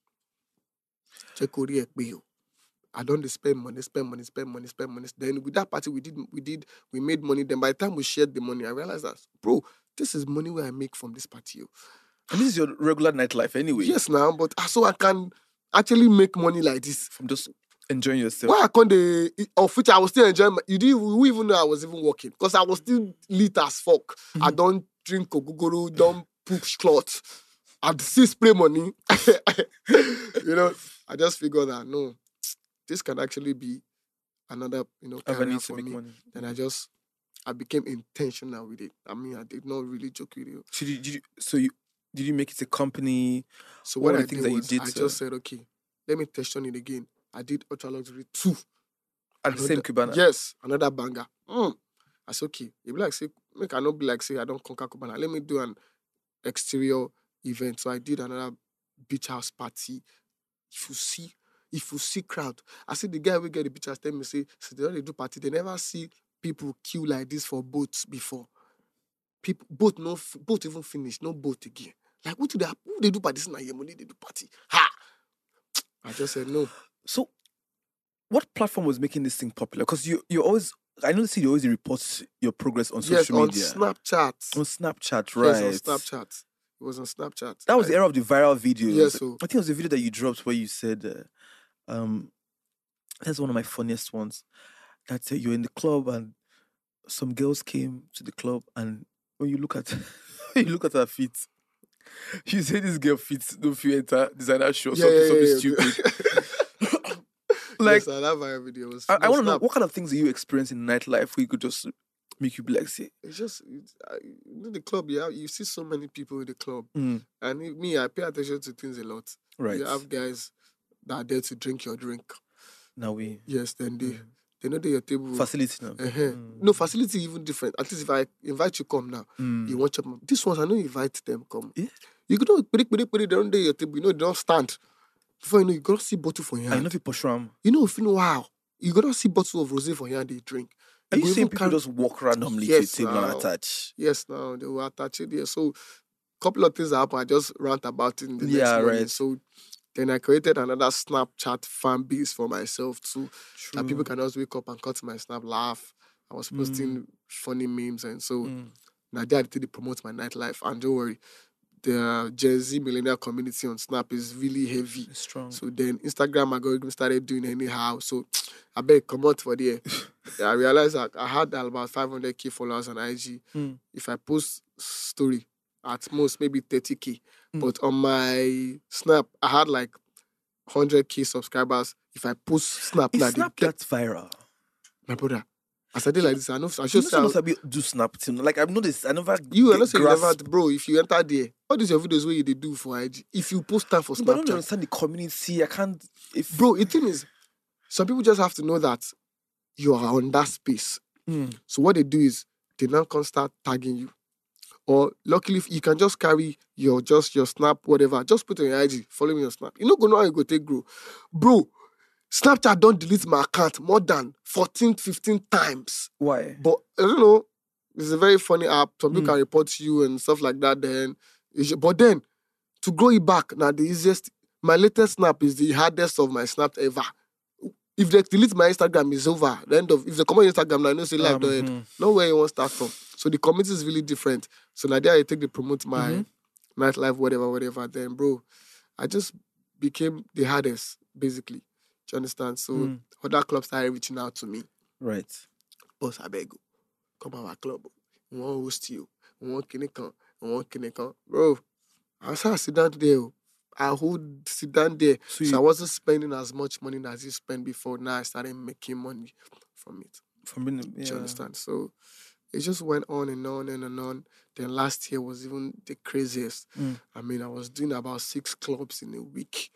Check Korea, Ekpeyo. I don't spend money, spend money, spend money, spend money. Then with that party, we did, we did, we made money. Then by the time we shared the money, I realized that, bro, this is money where I make from this party. oh. And this is your regular nightlife anyway. Yes, now, but ah, so I can actually make money like this. From just enjoying yourself. Why I can't the of which I was still enjoying. My, you didn't you even know I was even working because I was still lit as fuck. I don't drink Ogugoro, don't push cloth. I still spray money. you know, I just figured that no, this can actually be another you know Avenue career to for make me. money. Then I just I became intentional with it. I mean, I did not really joke with it. So did, did you, so you did you make it a company? So What what, are I the things did that you was did I to- just said, okay, let me test on it again. I did Ultra Luxury two. At the same Another- Cubana? Yes, another banger. Mm. I said, okay. It be like say, make I not be like say I don't conquer Cubana. Let me do an exterior event. So I did another beach house party. If you see, if you see crowd, I see the guy we get the beach house tell me say, so they don't do party. They never see people queue like this for boats before. People boat no f- boat even finish, no boat again. Like what do they who they do party? This na your money they do party. Ha! I just said no. So what platform was making this thing popular? Because you you always I know you always report your progress on Yes, social on media. Snapchat. On Snapchat, right? Yes, on Snapchat. It was on Snapchat. That was I- the era of the viral videos. Yeah, so- I think it was the video that you dropped where you said, uh, um, that's one of my funniest ones. That uh, you're in the club and some girls came to the club, and when you look at when you look at her feet, you say this girl feet don't feel enter designer show Yeah, something yeah, something yeah, stupid. like Like yes, that viral video was. I, I no, want to know Snap. what kind of things do you experience in nightlife where you could just make you be like, say, It's just it's, I, you know the club. Yeah, you see so many people in the club, mm, and it- me, I pay attention to things a lot. right? You have guys that are there to drink your drink. Now we Yes, then they Mm. they know that your table. facility now. Uh-huh. Mm. No facility even different. At least if I invite you come now, Mm. you want chop. This ones I don't invite them come. Yeah. You could not put it, put it down there your table. You know they don't stand. Before you know, you gotta see bottle for your I hand. know people shram. You know, if you know wow, you gotta see bottle of rosé for your hand. They drink. Are you go seeing even people carry- just walk randomly Yes, to a table and now. attach? Yes, now they will attach it there. So, couple of things happen. I just rant about it in the Yeah, next morning. right. So, then I created another Snapchat fan base for myself too. That people can just wake up and cut my snap, laugh. I was posting funny memes, and so Mm. now they had to promote my nightlife. And don't worry, the Gen Z millennial community on Snap is really heavy. It's strong. So then Instagram algorithm started doing anyhow. So I beg come out for there. I realized that I had about five hundred k followers on I G. Mm. If I post story, at most maybe thirty k. Mm. But on my Snap, I had like one hundred k subscribers. If I post Snap, Is now Snap they that's viral? My brother, as I did like this, I know I You should know, say not do Snap till like I've noticed. I never you. I get know say you never, grasp. bro. If you enter there, all these your videos where you they do for I G. If you post time for No, but I don't Snapchat, understand the community. I can't. If bro, the thing is, some people just have to know that you are on that space. Mm. So what they do is they now can start tagging you. Or luckily, if you can just carry your just your Snap, whatever, just put it on your I G, follow me on Snap. You know, go know how you go take grow. Bro, Snapchat don't delete my account more than fourteen, fifteen times. Why? But I don't know. It's a very funny app. Some people Mm. can report you and stuff like that. Then, but then to grow it back, now the easiest. My latest Snap is the hardest of my Snap ever. If they delete my Instagram, it's over. The end of if they come on Instagram, now I know say live Um, don't end. hmm. Know where you want to start from. So the community is really different. So now there I take they promote my Mm-hmm. nightlife, whatever, whatever. Then, bro, I just became the hardest, basically. Do you understand? So Mm. other clubs started reaching out to me. Right. Boss, I beg you, come to our club. We want to host you. We want Kinekan. We want Kinekan. Bro, I was sit down there. I would sit down there. So So, you- I wasn't spending as much money as you spent before. Now I started making money from it. From being, Do yeah. you understand? So it just went on and on and, and on. Then last year was even the craziest. Mm. I mean, I was doing about six clubs in a week.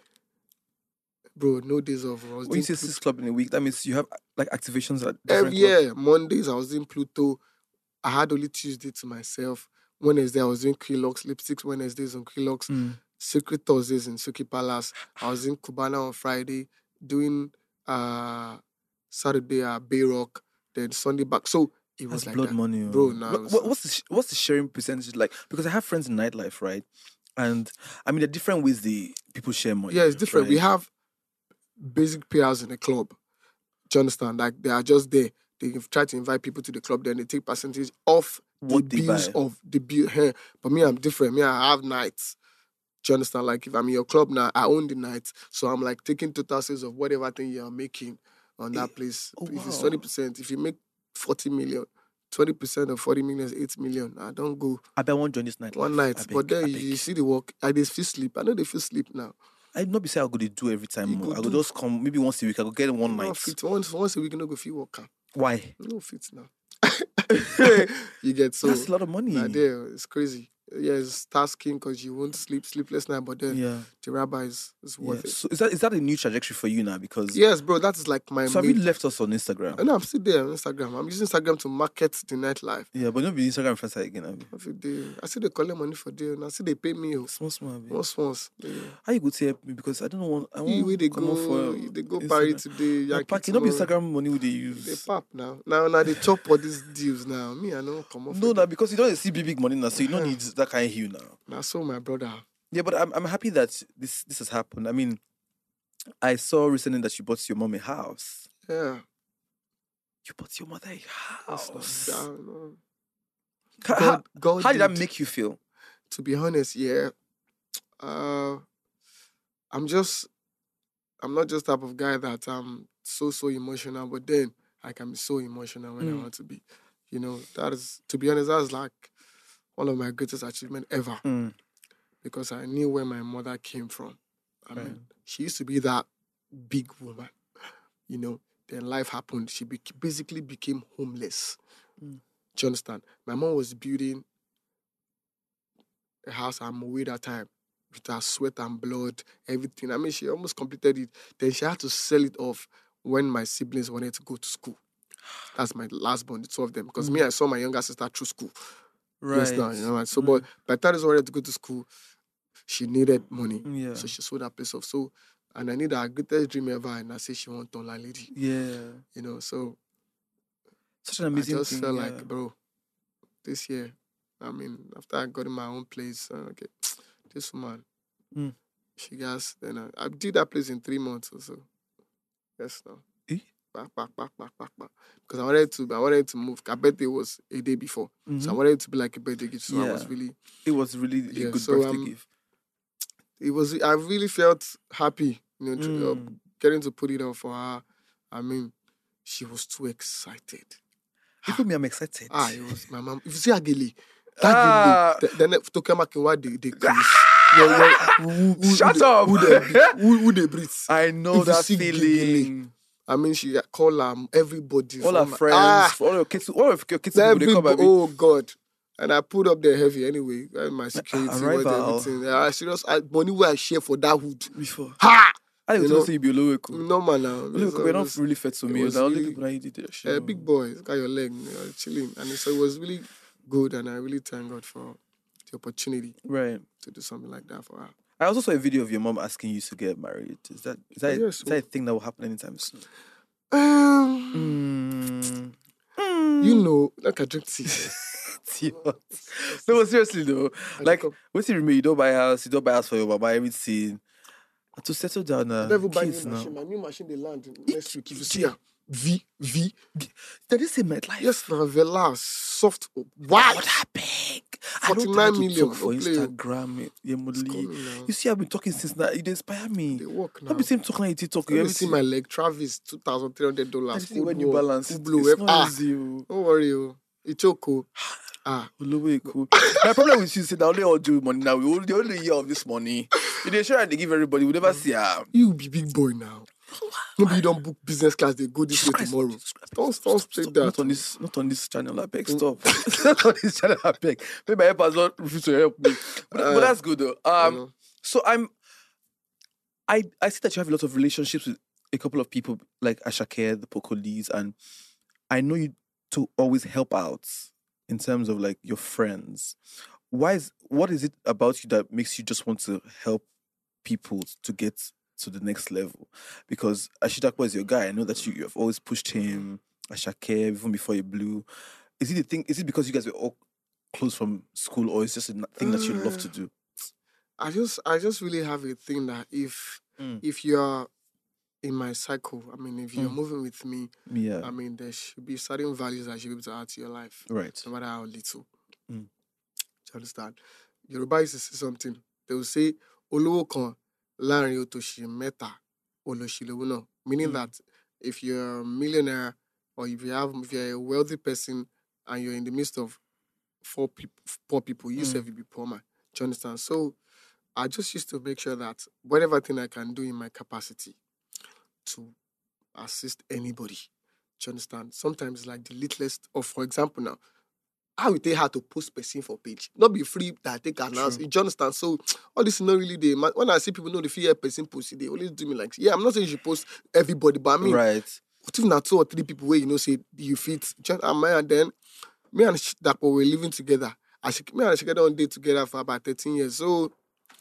Bro, no days off. I was When you doing say Plu- six club in a week, that means you have like activations at every different clubs. year. Mondays I was doing Pluto. I had only Tuesday to myself. Wednesday I was doing Quilox, Lipsticks Wednesdays on Quilox. Mm. Secret Thursdays in Suki Palace. I was in Cubana on Friday, doing uh Saturday at Bayrock, then Sunday back. So it was That's like blood that. money, Bro, oh. now What- it was- what- what's the sh- what's the sharing percentage like? Because I have friends in nightlife, right? And I mean, there are different ways the people share money. Yeah, it's different. We right? have basic payers in the club. Do you understand? Like they are just there. They try to invite people to the club, then they take percentage off What the they bills buy. of the bill. Hey, but me, I'm different. Me, I have nights. Do you understand? Like if I'm in your club now, I own the night. So I'm like taking total sales of whatever thing you are making on that place. oh, if it's wow. twenty percent, if you make forty million, twenty percent of forty million is eight million. I don't go I bet I won't join this night. one night. but then you, you see the work. I just feel sleep. I know they feel sleep now. I not be say I go to do every time. You more. go I go do- just come maybe once a week. I go get one No night. fit. Once, once a week, you no go feel work. am. Why? No fit now. You get so That's a lot of money. nah, there, it's crazy. Yeah, it's tasking because you won't sleep sleepless night, but then Yeah. the rabbi is, is yeah. worth it. So is that is that a new trajectory for you now? Because Yes, bro, that is like my so have main. you left us on Instagram? I know I'm still there on Instagram. I'm using Instagram to market the nightlife. Yeah, but not be Instagram first again. Abi. Every day, I see they collect money for day, and I see they pay me oh, Small small. abi. once once. Yeah. How you go to help me? Because I don't know what I You want. where they come go, on for they go Instagram. party today. Na Yankee party, not be tomorrow. Instagram money would they They use. pop now. Now, now they chop all these deals now. Me, I know come off. No, it. no, because you don't see big big money now, so you don't need that kind of hue now. Now, so my brother. Yeah, but I'm I'm happy that this this has happened. I mean, I saw recently that you bought your mom a house. Yeah. You bought your mother a That's house. not down, no. How, God, God how did that did. make you feel? To be honest, yeah. Uh, I'm just, I'm not just type of guy that I'm so so emotional, but then I can be so emotional when I Mm. want to be. You know, that is, to be honest, that's like one of my greatest achievements ever Mm. because I knew where my mother came from. I Right. mean, she used to be that big woman, you know. Then life happened. She bec basically became homeless. Mm. Do you understand? My mom was building a house I'm away that time with her sweat and blood, everything. I mean, she almost completed it. Then she had to sell it off when my siblings wanted to go to school. That's my last born, the two of them. Because me, I saw my younger sister through school. Right. Yes, now, you know. And so, but by the time she wanted to go to school, she needed money. Yeah. So she sold that place off. So, and I need her greatest dream ever, and I say she want to land lady. Yeah. You know, so Such an amazing I just thing. felt yeah. like, bro, this year, I mean, after I got in my own place, uh, okay, this woman, Mm. she gas, then I, I did that place in three months or so. Yes, no. Eh? Back, back, back, back, back, back. Because I wanted to, I wanted to move. Her birthday was a day before, so I Mhm. wanted it to be like a birthday gift. So I was Yeah. really, It was really a Yeah, good so, birthday um, gift. it was. I really felt happy, you know, to, uh, Mm. getting to put it on for her. I mean, she was too excited. Even me, I'm excited. Ah, it was my mom. If you see Agili, That Ah. game, they, then Tokyo Makinwa, they, they crazy. Yeah, yeah, who, who, Shut who up. They, who, they, who, who they breathe. I know If you that see feeling. I mean, she call um, everybody. All our from- friends, Ah, all your kids, all of your kids, people, they every, come at me. oh, God. And I put up there heavy anyway. uh, My security, what, Arrival. everything. I serious. I, money where I share for that hood. Before. Ha! I You didn't know, say you be Oloweko. No, man, now. Oloweko, you're not really fair to it me. was The only really- people that you did that shit. Uh, big boy, got your leg, you know, chilling. And so it was really good. And I really thank God for the opportunity Right. to do something like that for her. I also saw a video of your mom asking you to get married. Is that is that, Yes, is that a thing that will happen anytime soon? Um, Mm. You know, like I drink tea. Tea. No, but seriously though, I like, drink up- what's you remember? You don't buy house, you don't buy house for your mama, everything. And to settle down, uh, I never buy kids new now. machine. My new machine they land next week. If you see her, V V. Did they say MetLife? Yes, now Velas soft. Wow. What happened? I don't forty-nine try to million. talk for No play, oh. Instagram. eh, Yemuli. coming now. You see, I've been talking since now. It inspire me. They work now. Don't be same talking like you talk. Let me see my leg. Travis, two thousand three hundred dollars. see when you balance. It, Blue. it's Ah, not easy. oh. don't worry, oh. It's okay. Ah, Olowe cool. My problem with you is that only all do money now. We only the only year of this money. You dey sure they give everybody. We never see ah. you be big boy now. Maybe you don't book business class. They go this way Christ, tomorrow. Jesus Christ, Don't stop, don't stop, say stop. that. Not on this, not on this channel. I beg, stop. Not on this channel. I beg. Maybe my help has not refused to help me. But, but Uh, that's good though. Um, know. so I'm. I I see that you have a lot of relationships with a couple of people like Ashake, the Pocolis, and I know you to always help out in terms of like your friends. Why is what is it about you that makes you just want to help people to get to the next level? Because Ashidakwa is your guy. I know that you, you have always pushed him, Ashake, even before you blew. Is it the thing? Is it because you guys were all close from school, or is it just a thing that you love to do? I just I just really have a thing that if Mm. if you're in my cycle, I mean, if you're Mm. moving with me, Yeah. I mean, there should be certain values that you should be able to add to your life, Right. no matter how little. Mm. Do you understand? Yoruba used to say something. They will say, "Olowo kan láàrin òtòṣì mẹ́ta, olòṣì lòun náà," meaning Mm. that if you're a millionaire or if you have if you're a wealthy person and you're in the midst of four people, poor people, you Mm. yourself will be poor man. Do you understand? So I just used to make sure that whatever thing I can do in my capacity to assist anybody. Do you understand? Sometimes like the littlest, or for example now, I will tell her to post person for page. Not be free that I take announce. True. You understand? So all this is not really the ma- when I see people know the fear person post, they always do me like, yeah, I'm not saying you should post everybody, but I mean Right. what if not two or three people where you know say you fit just and and then me and Sh- Dapo were living together. I should me and Ashake on date together for about thirteen years. So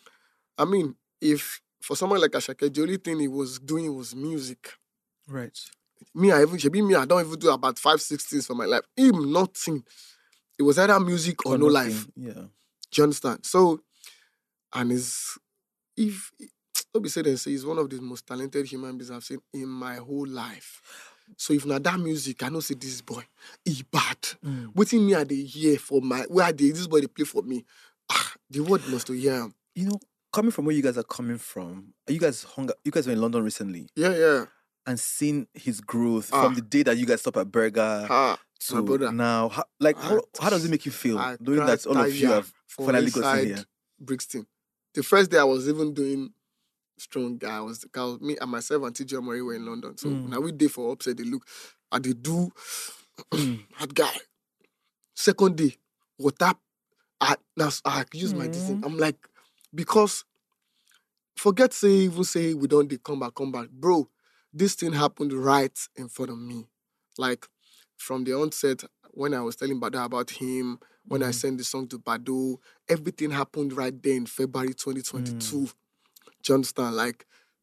I mean, if for someone like Ashake, the only thing he was doing was music. Right. Me, I even should be me, I don't even do about five, six things for my life. Him nothing. It was either music or, no nothing. life. Yeah. Do you understand? So and is if let me say then say he's one of the most talented human beings I've seen in my whole life. So if not that music, I know say this boy, he bad. Mm. Waiting me at the hear for my where they this boy they play for me. Ah, the word must to hear him. You know, coming from where you guys are coming from, you guys hung, you guys were in London recently Yeah, yeah. and seen his growth Ah. from the day that you guys stopped at Burger Ah, my to brother. now. How, like, Ah, how, how does it make you feel I knowing that all of you cried have for finally got inside in here? Brixton. The first day I was even doing strong guy. I was, I was me and myself and T J Omori were in London. So Mm. now we day for upset. They look and they do that guy. Second day, what up? I now I use my this thing. I'm like, because forget say even say we don't they come back, come back. Bro, this thing happened right in front of me. Like from the onset, when I was telling Bado about him, when I Mm. sent the song to Bado, everything happened right there in February twenty twenty-two. Mm. Do you understand? Like,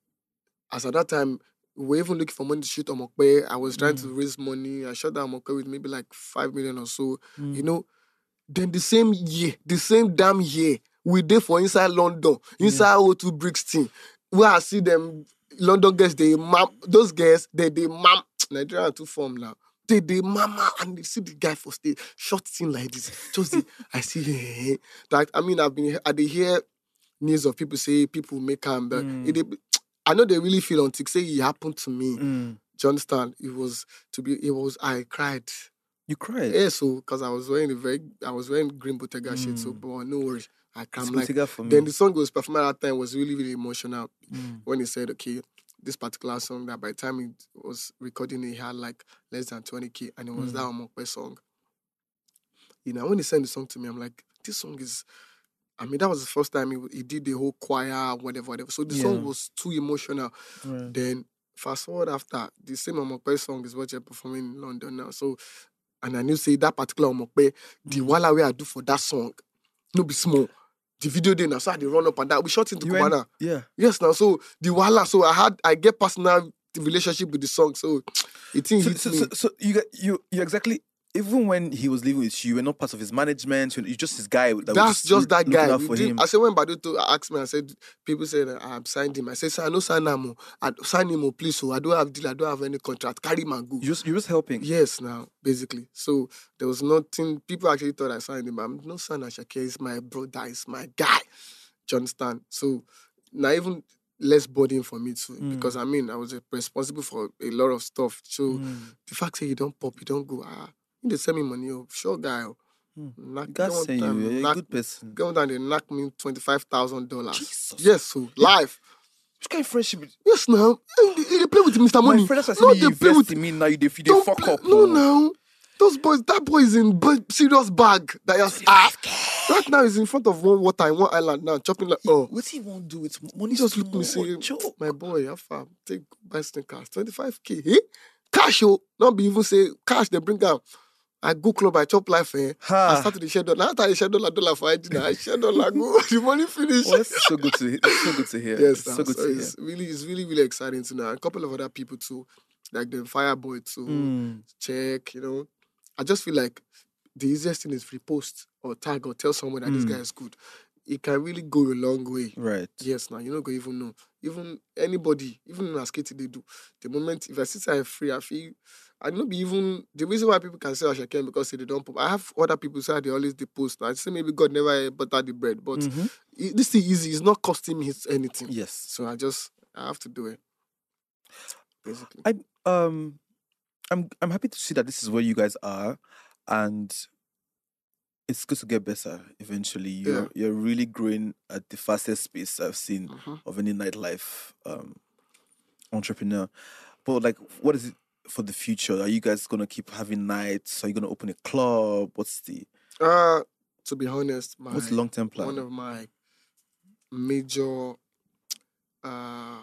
as at that time, we were even looking for money to shoot Omokwe. I was trying to Mm. raise money. I shot that Omokwe with maybe like five million or so. Mm. You know, then the same year, the same damn year, we did for inside London, inside O two Brixton, where I see them London girls, they mam, those girls, they they mam, Nigeria are too form now. They they mama and they see the guy for stage, short thing like this. Just the, I see him. Like I mean, I've been I dey hear news of people say people make him, but Mm. it, dey- I know they really feel until say it happened to me. Mm. Do you understand? It was to be. It was. I cried You cried. Yeah, so because I was wearing a very, I was wearing green Bottega Mm. shit, so but no worries, I It's can like. Bottega for me. Then the song he was performing at that time was really really emotional Mm. when he said, okay, this particular song that by the time he was recording it, he had like less than twenty k, and it was Mm. that Omokwe song. You know, when he sent the song to me, I'm like, this song is. I mean, that was the first time he, he did the whole choir, whatever, whatever. So the Yeah. song was too emotional. Right. Then fast forward after, the same Omokwe song is what you're performing in London now. So, and I knew say that particular Omokwe, the Mm. wala way I do for that song, no be small. The video day now, so I had to run up and down. We shot into You went- Cubana. Yeah. Yes, now so the wala, so I had I get personal relationship with the song, so it So, hit so, me. so, so you get you you exactly. Even when he was living with you, you were not part of his management. You're you're just his guy. That was That's just that looking guy. out We for didn't- him. I said when Baduto asked me, I said people said uh, I've signed him. I said, sir, I no sign him. oh. I sign him, oh, please. So I don't have deal. I don't have any contract. Carry him and go. You just you're just helping. Yes, now basically. So there was nothing. People actually thought I signed him. I'm no son of Shake. He's my brother. He's my guy. Do you understand? So now even less burden for me too, Mm. because I mean I was uh, responsible for a lot of stuff. So Mm. the fact that you don't pop, you don't go. Ah, you dey send me money. Oh, sure guy. Oh. Mm. Knock, God get one send you. time, You're a knock- good person. Go down, they knock me twenty-five thousand dollars. Jesus. Yes, so live. Which kind of friendship? is- Yes, now. You dey- they play with Mister My Money. friend, that's No, why they you play invest with. in me now. You dey, you dey Don't fuck play- up. No, oh. now. Those boys, that boy is in b- serious bag. That is, ah, right now he's in front of one water in one island now, chopping like, oh. What he won't do with money? He just too look me say, much, oh. my boy, how far? Take buy sneakers, twenty-five k. Eh? Cash, oh. Not be even say cash, they bring out. I go club, I chop life, eh? Ha. I started the share dollar. After I share dollar, dollar for I did I share dollar, go. The money finish. Well, that's so good to hear. It's so good to hear. Yes, it's now, so good so to hear. it's really, it's really, really exciting to know. A couple of other people too, like the Fireboy too. Mm. Check, you know. I just feel like the easiest thing is repost or tag or tell someone that this Mm. guy is good. It can really go a long way. Right. Yes, now you don't go even know. Even anybody, even in Asketi, they do. The moment if I see I'm free, I feel I don't be even the reason why people can say Ashaken because they don't pop. I have other people say they always they post. I say maybe God never butter the bread, but Mhm. it- this is easy. It's not costing me anything. Yes. So I just I have to do it. Basically. I um, I'm I'm happy to see that this is where you guys are, and it's good to get better eventually. You're Yeah. you're really growing at the fastest pace I've seen Mhm. of any nightlife um entrepreneur. But like, what is it for the future? Are you guys gonna keep having nights? Are you gonna open a club? What's the Uh to be honest, my what's the long term one plan? of my major uh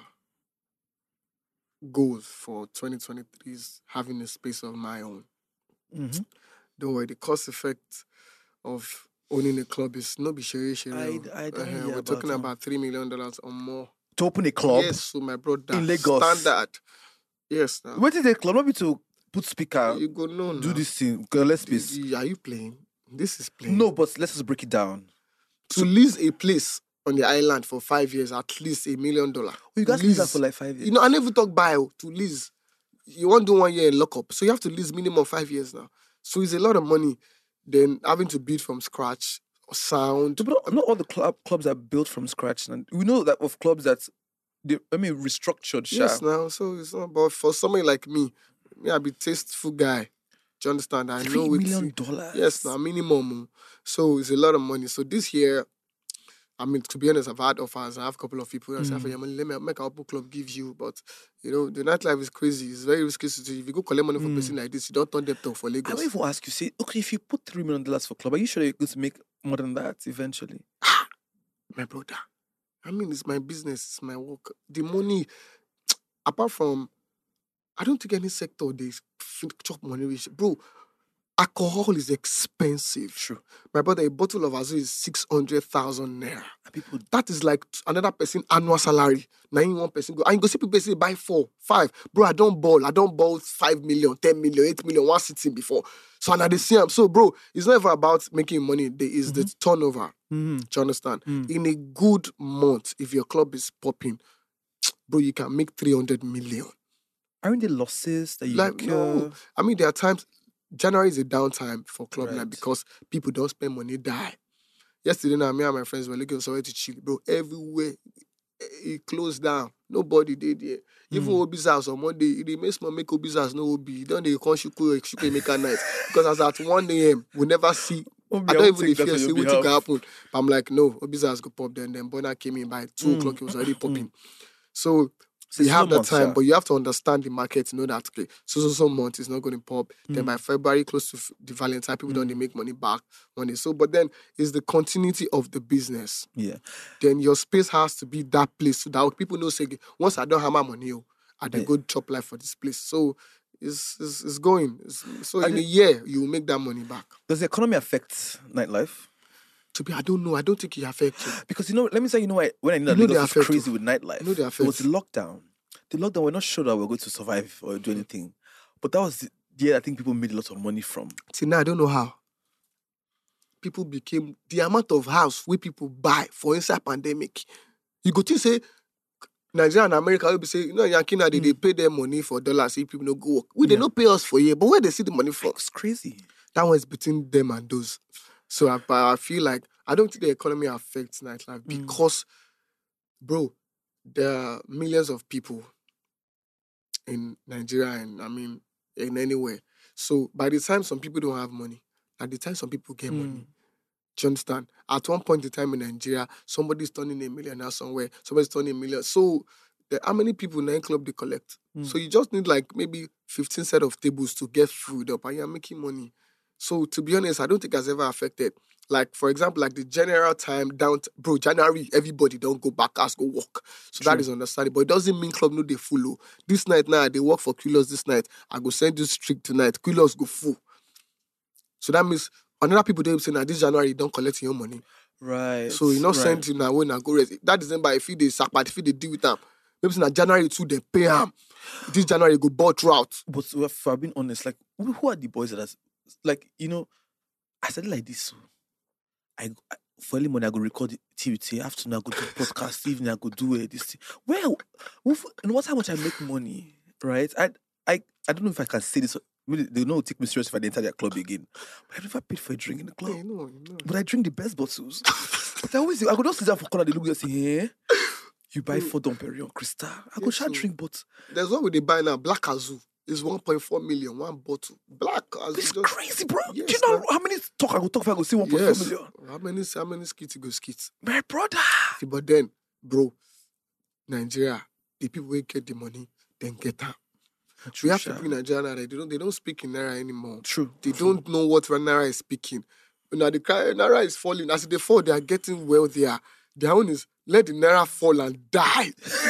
goals for twenty twenty-three is having a space of my own. Mhm. Don't worry, the cost effect of owning a club is no be shere shere. I- oh. I don't Uh-huh, hear We're about talking that. about three million dollars or more. To open a club? Yes, so my brother. in Lagos? Standard. Yes, now. What is a club? Not be to put speaker, You go no do now. this thing. Girl, let's Do- space. do- Are you playing? This is playing. No, but let's just break it down. To lease a place on the island for five years, at least a million dollars. Oh, you guys lease that for like five years. You know, I never talk buy oh, to lease. You want to do one year in lockup, so you have to lease minimum five years now. So it's a lot of money. Then having to build from scratch, sound. So, but not, not all the club clubs are built from scratch, and we know that of clubs that they, I mean, restructured. Sha. Yes, now. So it's not. But for somebody like me, me I be tasteful guy. Do you understand? I Three know million it's dollars. yes, now minimum. So it's a lot of money. So this year, I mean, to be honest, I've had offers. I have a couple of people who say, Mm. "Yeah, man, let me make our book club give you." But you know, the nightlife is crazy. It's very risky. So if you go collect money from a person like this, you don't turn them to for I Lagos. will even ask you, say, okay, if you put three million dollars for club, are you sure you're going to make more than that eventually? My brother. I mean, it's my business, it's my work. The money, apart from, I don't think any sector they f- chop money rich. Bro, alcohol is expensive. True. My brother, a bottle of Azu is six hundred thousand naira. And people, That is like another person annual salary. Now you one person go, and you go see people say buy four, five. Bro, I don't ball. I don't ball five million, ten million, eight million, one sitting before. So now they see them. So, bro, it's not ever about making money. There is the turnover. Mhm. Do you understand? Mm. In a good month, if your club is popping, bro, you can make three hundred million. aren't there losses that you Like, incur? no. I mean, there are times, January is a downtime for club Right. night because people don't spend money, die. Yesterday, now, me and my friends were looking somewhere to chill. Bro, everywhere, it closed down. Nobody did there. Even Mm. Obi's house on Monday, it makes me make Obi's house no Obi. Then they come Shuku Shuku make a night. Because as at one a.m. we never see. Obi, I I don't won't even take that fear on see your what can behalf. happen. But I'm like, no, Obi's house go pop then. Then Bonner came in by two Mm. o'clock, it was already popping. Mm. So So we it's have so the months, time, yeah. but you have to understand the market to know that okay, so so so month is not going to pop. Then Mm. by February, close to f- the Valentine, people don't Mm. they make money back on it. So, but then it's the continuity of the business. Yeah. Then your space has to be that place so that people know say once I don't have my money, oh, I dey Yeah. go chop life for this place. So it's it's, it's going. It's, so I in a did- year you will make that money back. Does the economy affect nightlife? To be, I don't know. I don't think it affects you. Because you know, let me say, you know, why when I knew that You know they Lagos was affect crazy you. with nightlife, You know they it was affect the lockdown. The lockdown, we're not sure that we're going to survive or do anything, but that was the year I think people made a lot of money from. See now I don't know how. People became the amount of house we people buy for inside pandemic. You go to say Nigeria and America will be say, you know, Yankee now they, they pay them money for dollars if people no go work. We they Yeah. not pay us for year, but where they see the money from? It's crazy. That one is between them and those. So I, but I feel like I don't think the economy affects nightlife because, bro, there are millions of people in Nigeria and I mean in anywhere. So by the time some people don't have money, at the time some people get money. Do you understand? At one point in time in Nigeria, somebody's turning a millionaire somewhere, somebody's turning a million. So the, how many people in nine club they collect? So you just need like maybe fifteen set of tables to get food up and you're making money. So to be honest, I don't think it's ever affected. Like, for example, like the general time down, to, bro, January, everybody don't go back, as go work. So that True. is understandable. But it doesn't mean club no they follow. This night now, they work for Quilos this night. I go send you strict tonight. Quilos go full. So that means another people they say now this January you don't collect your money. Right. So you not right. send you now when I go rest. That December if you they sack, but if you they deal with them, maybe na January two they pay them. This January go bought route. But if I've been honest, like, who who are the boys that are, like, you know, I said it like this. So I, I for early morning I go record the T V T, afternoon I go do podcast, evening I go do it. This thing. Well, who- and what how much I make money, right? I I I don't know if I can say this. Maybe they don't take me serious if I enter their club again. But I've never paid for a drink in the club. Yeah, you know, you know. But I drink the best bottles. But I always I go just sit down for corner, they look and say, hey, you buy four Dom Perignon Crystal. I go Yes, try so- drink, but There's one with they buy now, Black Azul. It's one point four million, one bottle. Black Azul. it's just- crazy, bro. Do Yes, you know man. how many talk I go talk if I go see one point four Yes. million? How many how many skits you go skits? My brother. See, but then, bro, Nigeria, the people who get the money, then get out. We have people in Nigeria now, they don't they don't speak in Naira anymore. True. They don't know what Naira is speaking. Now the cry- Naira is falling. As they fall, they are getting wealthier. Their own is let the Naira fall and die.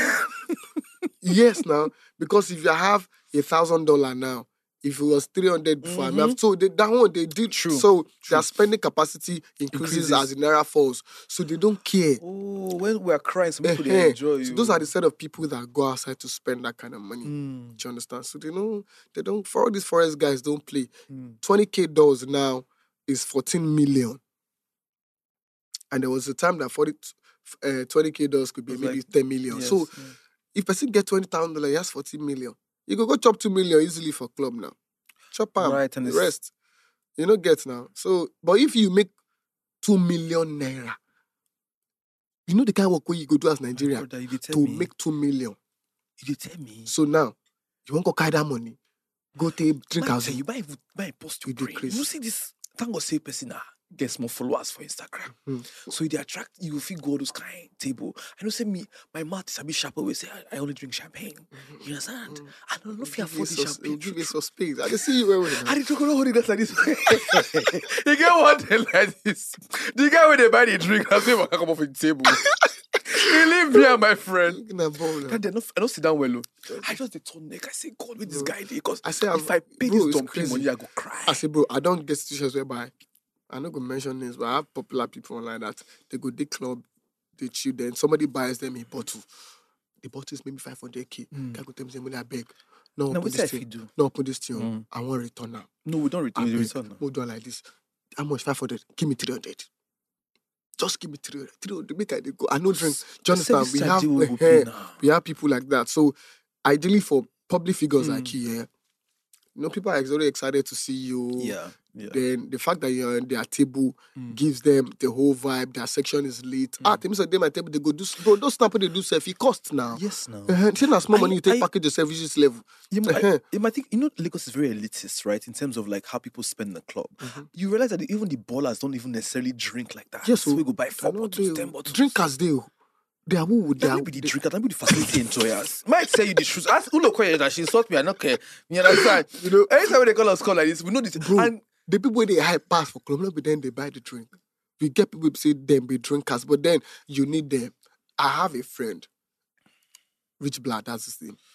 Yes, now because if you have a thousand dollar now, if it was three hundred before, I mean, Mhm. so they, that one they did. True, So true. their spending capacity increases, Increases. as the Naira falls. So they don't care. Oh, when we are crying, some people Eh, they eh. enjoy So you. those are the set of people that go outside to spend that kind of money. Mm, Do you understand? So they know they don't. For all these forest guys, don't play. mm. twenty k dollars now is fourteen million, and there was a time that forty, uh, twenty k dollars could be Was maybe like- ten million. Yes, So yeah. if person get twenty thousand dollars, he has fourteen million. You go go chop two million easily for club now. Chop am, Right, and the it's- rest. You know get now. So, but if you make two million naira, you know the kind of work where you go do as Nigeria Brother, you dey tell to me. make two million. You dey tell me. So now, you want to carry that money, go take drink Man, house. tell you might even might post your You dey brain. crazy. You see this? Thank God, say person ah, gets more followers for Instagram. Mhm. So they attract you. If you go those kind table, I know say me, my mouth is a bit sharper. We say I, I only drink champagne. You understand? I don't know if you Give you afford the some- champagne. it'll give you true, some space. I can see you well. I did not hold it like this. You get one day like this. The guy when they buy the drink, I say, I come off the table. You leave me and my friend. Looking at ball now. And they not, I don't sit down well. oh. I just the turn neck. I say, God, with this guy, because I say, if I pay bro, this it's dumping crazy. money, I go cry. I say, bro, I don't get situations whereby I'm not gonna mention names, but I have popular people online that they go to club, they chill, then somebody buys them a bottle. The bottle is maybe five hundred k. Mm. Can go tell me, I beg. No, Now, put what this if you thing. do? No, put this thing. on. Mm. I want return now. No, we don't I return. We beg. return now. Hold on like this. How much? five hundred. Give me three hundred. Just give me three hundred. three hundred. Make I dey go. I no drink. Do you The understand? service We charge have, they will go eh, pay now. we have people like that. So ideally for public figures Mm. like you, yeah, you know, people are already excited to see you. Yeah, yeah. Then the fact that you're on their table Mm. gives them the whole vibe. Their section is lit. Ah, things like them at table, they go do, bro, those snap they do selfie cost now. Yes, now. Uh-huh. See, now small I- money you take I- package the services level. You might, Uh-huh. you might think, you know, Lagos is very elitist, right? In terms of like how people spend in the club. Mm-hmm. You realize that even the ballers don't even necessarily drink like that. Yes, so oh, we go buy I four know bottles, they- ten bottles. Drinkers, they. They are who? They Let are me be the they- drinker, let me be the facility enjoyers. Might tell you the truth. Ask Ulo Koye that she insult me, I don't care. You understand? You know- anytime when they call us call like this, we know this. Bro, And the people they hype pass for club, not be then they buy the drink. We get people who say them be drinkers, but then you need them. I have a friend, Rich Blood, that's his name.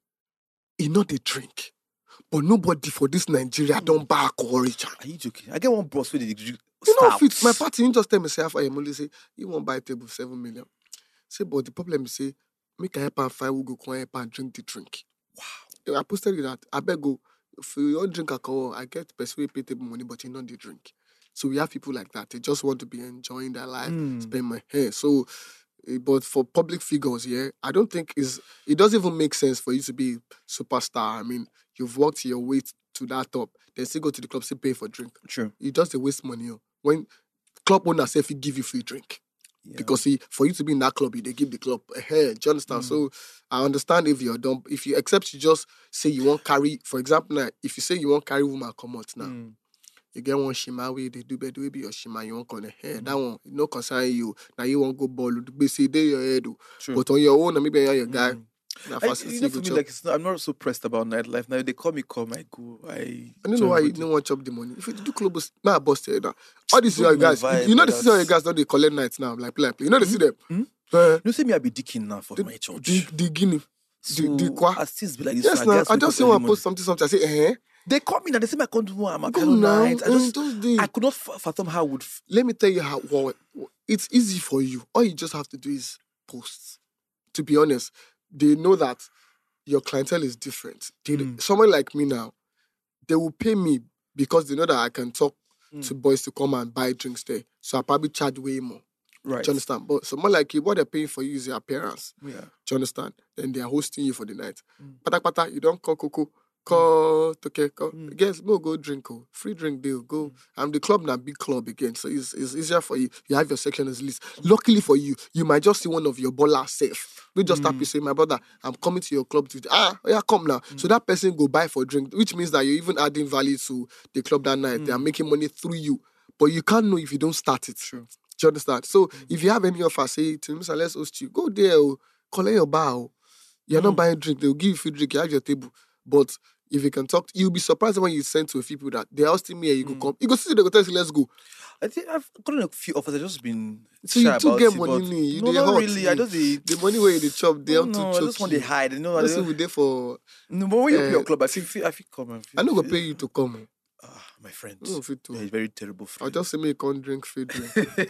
He not a drink, but nobody for this Nigeria don't buy alcohol, Richard. are you joking? I get one boss with the drink. You know, stout. fit my party. He just tell me say I am only say you won't buy a table seven million. Say, but the problem is say make a help and five will go come help and drink the drink. Wow. I posted it that I beg go if you don't drink alcohol, I get person we pay table money, but you don't dey drink. So we have people like that. They just want to be enjoying their life, Mm. spend my hair. So, eh, but for public figures, yeah, I don't think is it doesn't even make sense for you to be superstar. I mean, you've worked your way to that top, then still go to the club, still pay for drink. True. You just dey waste money. Oh. When club owner say if he give you free drink. Yeah. Because see, for you to be in that club, they give the club a hair. Do you understand? So I understand if you're dumb. If you accept, you just say you won't carry. For example, now if you say you won't carry woman come out now, Mm. you get one shima way they do better, be your shima you won't connect hair. That one no concern you. Now you won't go ball. They say they your head. oh. True. But on your own, maybe you're your guy. Mm. Na I, facility you know, go for me, chop. like it's not, I'm not so pressed about nightlife. Now they call me, come, I go. I, I don't know why you join don't want to chop the money. If you do club, nah, boss here now. All these Good your guys, vibe, you, you know the that's- season your guys don't they collect nights now, like like you know they see them. Mm? Uh, You know, say me, I be dicking now for the, my church. the the guinea, so the the kwa. I still be like this. Yes, so now guess I wake just up see early one morning. post something something. I say, eh, They call me now. They say I can't do I'm go piano now. night. I eh, just, those days. I could not f- fathom how I would. F- Let me tell you how. Well, it's easy for you. All you just have to do is post. To be honest, they know that your clientele is different. They, Mm. Someone like me now, they will pay me because they know that I can talk Mm. to boys to come and buy drinks there. So I probably charge way more. right. Do you understand? But someone like you, what they're paying for you is your appearance. Yeah. Do you understand? Then they are hosting you for the night. Mm. Pata pata, you don't call Coco. Call Toke. Call. Mm. Guess, no, go drink. Oh. Free drink deal. Go. I'm the club now, big club again. So it's, it's easier for you. You have your section as list. Luckily for you, you might just see one of your ballers safe. We just start Mm. to say, my brother, I'm coming to your club to ah, yeah, come now. So that person go buy for drink, which means that you're even adding value to the club that night. They are making money through you. But you can't know if you don't start it. True. Do you understand? So if you have any offer, say to Mister Let's host you, go there, oh, collect your bar. Oh. You're not buying drink, they'll give you free drink, you have your table. But if you can talk, you'll be surprised when you send to a few people that they're hosting me and you go come. You go see, they go tell you, let's go. I think I've gotten a few offers. I've just been So shy you too about get it, money, but nee, you no, dey not hot, really. I nee. just the The money where they chop, they no, have to no, I choke just want to you. hide. You know, I, Listen, don't, we there for, no, but when you open uh, your club, I feel, feel I feel come. I, feel, I know go feel- pay you to come. Ah, my friend. No, fit to. You're a very terrible I'll friend. just say me can't drink free drink.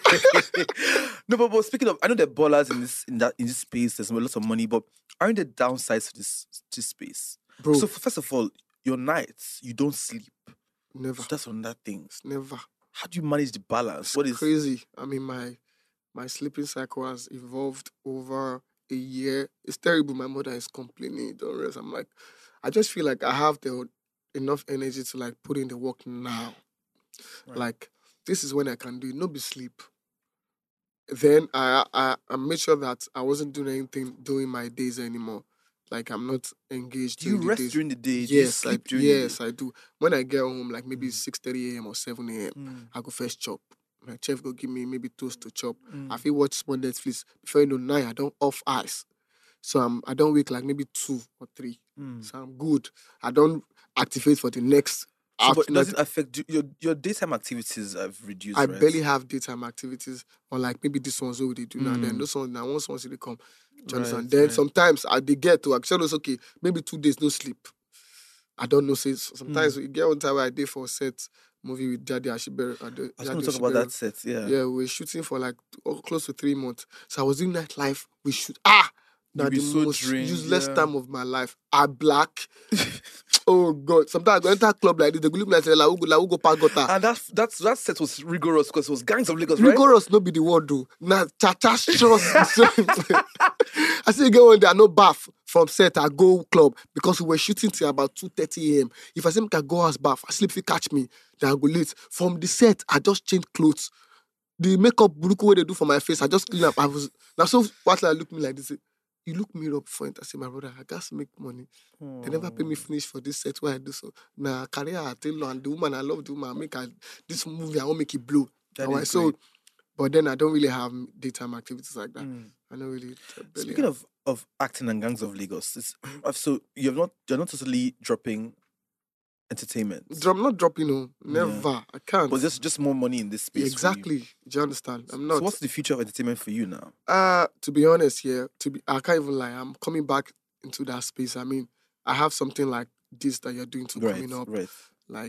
no, but, but speaking of, I know the ballers in this in that in this space. There's a lot of money, but aren't there downsides to this this space? Bro, So first of all, your nights you don't sleep. never. So that's another thing. It's never. How do you manage the balance? It's What is crazy. I mean, my my sleeping cycle has evolved over a year. It's terrible. My mother is complaining. Don't rest. I'm like, I just feel like I have the enough energy to like put in the work now. Right. Like this is when I can do it. No be sleep. Then I I I made sure that I wasn't doing anything during my days anymore. Like I'm not engaged. do you during the rest days. during the day? Do you Yes, I sleep during yes the I do. When I get home, like maybe Mm. six thirty a.m. or seven a.m. day? Mm, I go first chop. My chef go give me maybe toast to chop. mm. I feel watch small Netflix. Before you know nine, I don't off eyes. So I'm I don't wake like maybe two or three. Mm. So I'm good. I don't activate for the next So, but it afternoon. doesn't affect do- your your daytime activities have reduced. I right? barely have daytime activities or like maybe this one's what they do now. Then Mm. those ones now once once they come. Do you understand? Right, Then right. sometimes I they get to actually it's okay, maybe two days no sleep. I don't know. Say sometimes we get one time where I did for a set movie with Daddy Ashibere. I was going to talk about that set. Yeah. Yeah, we were shooting for like oh, close to three months. So I was doing nightlife. We shoot ah You now be the so most drained, useless yeah. time of my life. I black. Oh God! Sometimes I go enter a club like this. They go look like say la ugo la ugo pagota. And that that's that set was rigorous because it was gangs of Lagos, right? Rigorous no be the word though. Nah, cha cha stress. I see you get one day I no bath from set, I go club because we were shooting till about two thirty a.m. If I say make I go house bath, I sleep if you catch me, then I go late. From the set, I just change clothes. The makeup buruku way they do for my face, I just clean up. I was now so what I look me like this. You look me up front. I say, my brother, I got to make money. Hmm. They never pay me finish for this set where I do so. Now career I tell you, and the woman I love the woman, I make her, this movie I won't make it blow. That Now, is so, great. but then I don't really have daytime activities like that. Mm. I don't really. Barely Speaking have. of, of acting and Gangs of Lagos, it's, so you're not you're not totally dropping entertainment, I'm not dropping, no, never. I can't. but there's just more money in this space. for you. exactly. Do you understand? I'm not. So what's the future of entertainment for you now? Uh, to be honest, yeah, to be, I can't even lie. I'm coming back into that space. I mean, I have something like this that you're doing to Right, coming up, right. like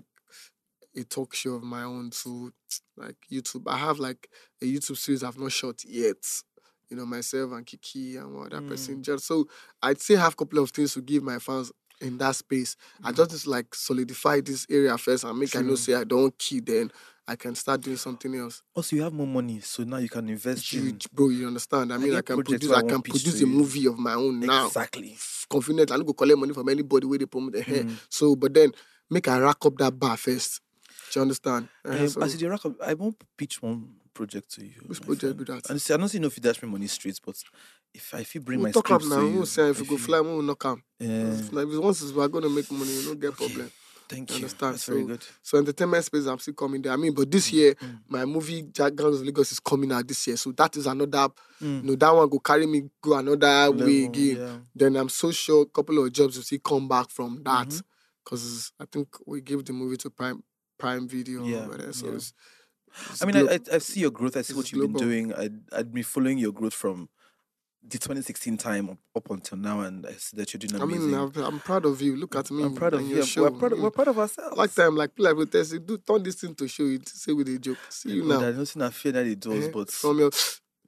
a talk show of my own to like YouTube. I have like a YouTube series I've not shot yet. You know, myself and Kiki and one other Mm. person. Just so I'd say have a couple of things to give my fans in that space. I just need to like solidify this area first and make I know True. say I don't key, then I can start doing something else. Also, you have more money, so now you can invest in Huge, bro. You understand? I I mean, I get can projects produce. where I I can want pitch produce to a you. movie of my own now. exactly. Confident. I don't go collect money from anybody where they promote the hair. Mm. So, but then make I rack up that bar first. Do you understand? Uh, Um, so, as you dey rack up, I won't pitch one project to you. Which my project friend. be that? And see, I don't see no if you dash me money straight, but if I if you bring we'll my talk up scripts now. to you, We'll say if I you go feel- fly, we'll knock am. Yeah. If like, if once we're gonna make money, you don't get Okay. problem. Thank You you. understand? That's very So- good. So entertainment space, I'm still coming there. I mean, but this year, Mm. my movie Jack Gangs of Lagos is coming out this year. So that is another. Mm. You know, that one go carry me go another way Level, again. yeah. Then I'm so sure a couple of jobs will see come back from that. Mhm. Because I think we gave the movie to Prime Prime Video. Yeah, over there. So yeah. it's, it's I mean, glo- I, I I see your growth. I see This what is you've been global. doing. I I'd been following your growth from the twenty sixteen time up, up until now, and I see that you're doing I amazing. mean, I'm, I'm proud of you. Look at me. I'm proud of and you. your I'm- show. We're proud. Of, Mm. we're proud of ourselves. Like time, like people like will test you, do turn this thing to show it. Say with a joke. See you God, now. I don't see that fear that it does, Eh, but from your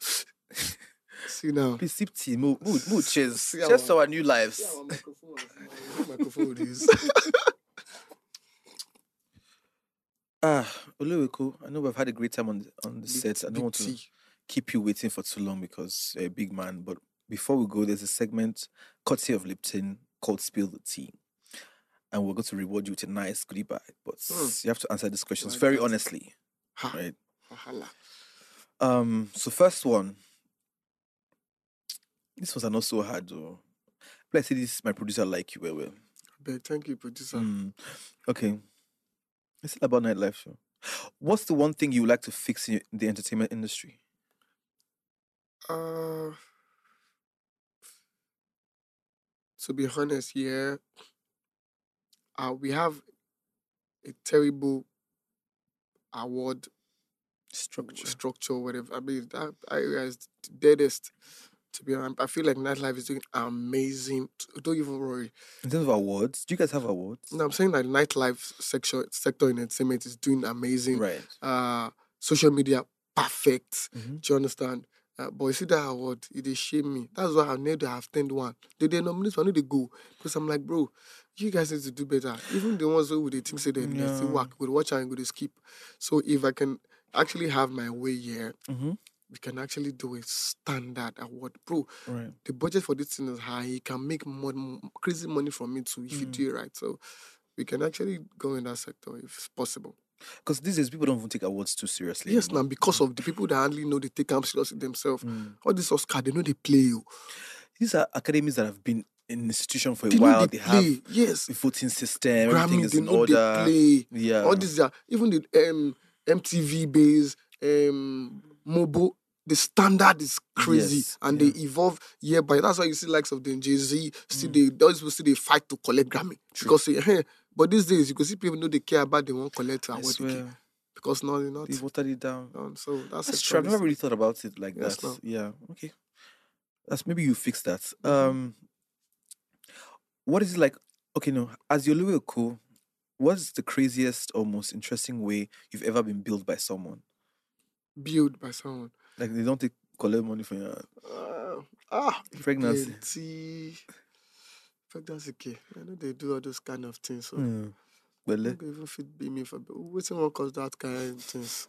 see you now. please sip tea, mood, mood, mood. Cheers, See cheers our- to our new lives. Yeah, our microphone. Our microphone is. Ah, Oleweko, I know we've had a great time on the, on the Big- set. I don't big want to tea. keep you waiting for too long because you're a big man. But before we go, there's a segment courtesy of Lipton called Spill the Tea. And we're going to reward you with a nice goodie bag. But Mm. you have to answer these questions Like very that. honestly. Ha, Right. wahala. Um, so first one. This ones are not so hard though. Let's say this my producer like you well well. Beg, thank you, producer. Mm. Okay. It's all about nightlife show. What's the one thing you would like to fix in the entertainment industry? Uh, to be honest, yeah, uh, we have a terrible award Structure. structure, whatever. I mean, that area is the deadest. To be honest, I feel like nightlife is doing amazing. Don't even worry. In terms of awards, do you guys have awards? No, I'm saying that the nightlife section sector in entertainment is doing amazing. Right. Uh, social media perfect. Mhm. Do you understand? Uh, but you see that award, it they shame me. That's why I never have attend one. They they nominate one, I know they go because I'm like, bro, you guys need to do better. Even the ones who they think say they, they still Yeah. work, go to watch and go to skip. So if I can actually have my way here, Mm-hmm. we can actually do a standard award, bro. Right. The budget for this thing is high. You can make more, crazy money from it too if you Mm. do it right. So we can actually go in that sector if it's possible. Because these days people don't even take awards too seriously. Yes, anymore. now because of the people that hardly know they take them seriously themselves. Mm. All this Oscar, they know they play you. These are academies that have been in institution for a They know while. they They play. have Yes. a voting system. Everything Grammy, is they in know order. they play. Yeah. All these are even the um, M T V base, um, mobile. The standard is crazy, Yes, and yeah. they evolve year by. That's why you see likes of the Jay Z. Still, Mm. they those people still they fight to collect Grammy because say, hey, but these days you can see people know they care about they won't collect I award swear. because now they're not. They watered it down. done. So that's, That's it, true. I've never honestly. really thought about it like Yes, that. no. Yeah. Okay. That's maybe you fix that. Mhm. Um, what is it like? Okay, no. As your Oluweko, what's the craziest or most interesting way you've ever been billed by someone? Built by someone. Like they don't take collect money from your Uh, ah, pregnancy. plenty. Pregnancy care. I know they do all those kind of things. So Mm. I Bele. don't even fit be me for waiting one cause that kind of things.